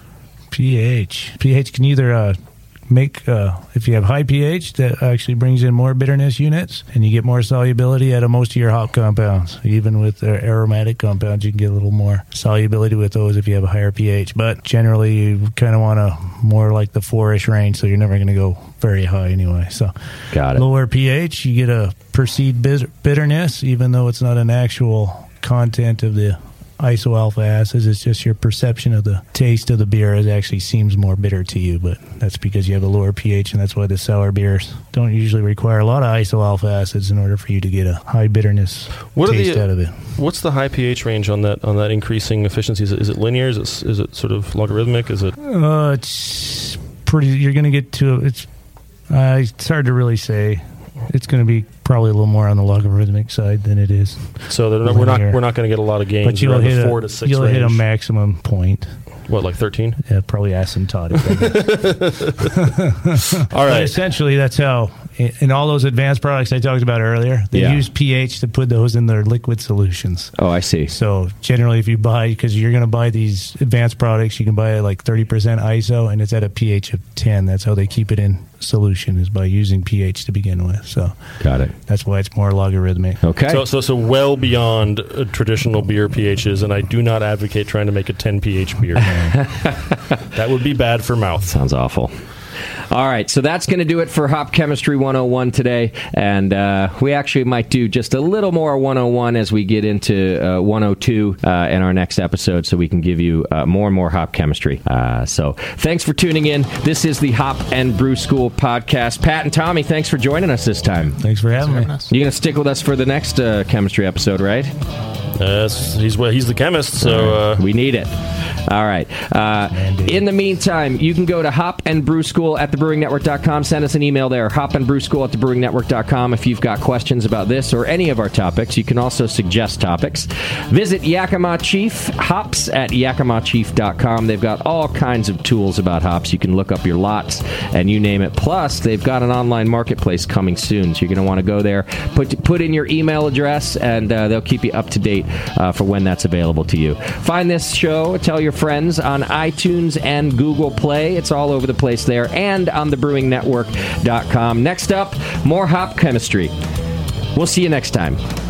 pH. pH can either uh, make, uh, if you have high pH, that actually brings in more bitterness units, and you get more solubility out of most of your hop compounds. Even with uh, aromatic compounds, you can get a little more solubility with those if you have a higher pH. But generally, you kind of want to more like the four-ish range, so you're never going to go very high anyway. So Got it. Lower pH, you get a perceived bitterness, even though it's not an actual content of the isoalpha acids. It's just your perception of the taste of the beer. It actually seems more bitter to you, but that's because you have a lower pH, and that's why the sour beers don't usually require a lot of isoalpha acids in order for you to get a high bitterness What are taste the, out of it. What's the high pH range on that on that increasing efficiency? Is it, is it linear? Is it, is it sort of logarithmic? Is it? Uh, it's pretty. You're going to get to it's. Uh, it's hard to really say. It's going to be probably a little more on the logarithmic side than it is. So not, we're not we're not going to get a lot of gains. But you'll around hit the four a to six you'll range. hit a maximum point. What, like thirteen? Yeah, probably asymptotic. All right. But essentially, that's how in, in all those advanced products I talked about earlier, they Yeah. use pH to put those in their liquid solutions. Oh, I see. So generally, if you buy, because you're going to buy these advanced products, you can buy it like thirty percent I S O, and it's at a pH of ten. That's how they keep it in solution, is by using pH to begin with. So Got it. that's why it's more logarithmic. Okay. So, so, so well beyond uh, traditional beer pHs, and I do not advocate trying to make a ten pH beer. That would be bad for mouth. Sounds awful. All right, so that's going to do it for Hop Chemistry one oh one today, and uh, we actually might do just a little more one oh one as we get into uh, one oh two uh, in our next episode, so we can give you uh, more and more hop chemistry. Uh, so thanks for tuning in. This is the Hop and Brew School podcast. Pat and Tommy, thanks for joining us this time. Thanks for having me. Us. You're going to stick with us for the next uh, chemistry episode, right? Uh, he's well, he's the chemist, so uh, We need it. All right. Uh, in the meantime, you can go to Hop and Brew School at the brewing network dot com. Send us an email there, hop and brew school at the brewing network dot com. If you've got questions about this or any of our topics, you can also suggest topics. Visit Yakima Chief Hops at yakima chief dot com. They've got all kinds of tools about hops. You can look up your lots and you name it. Plus, they've got an online marketplace coming soon, so you're going to want to go there, put put in your email address, and uh, they'll keep you up to date uh, for when that's available to you. Find this show, tell your friends, on iTunes and Google Play. It's all over the place there, and on the brewing network dot com. Next up, more hop chemistry. We'll see you next time.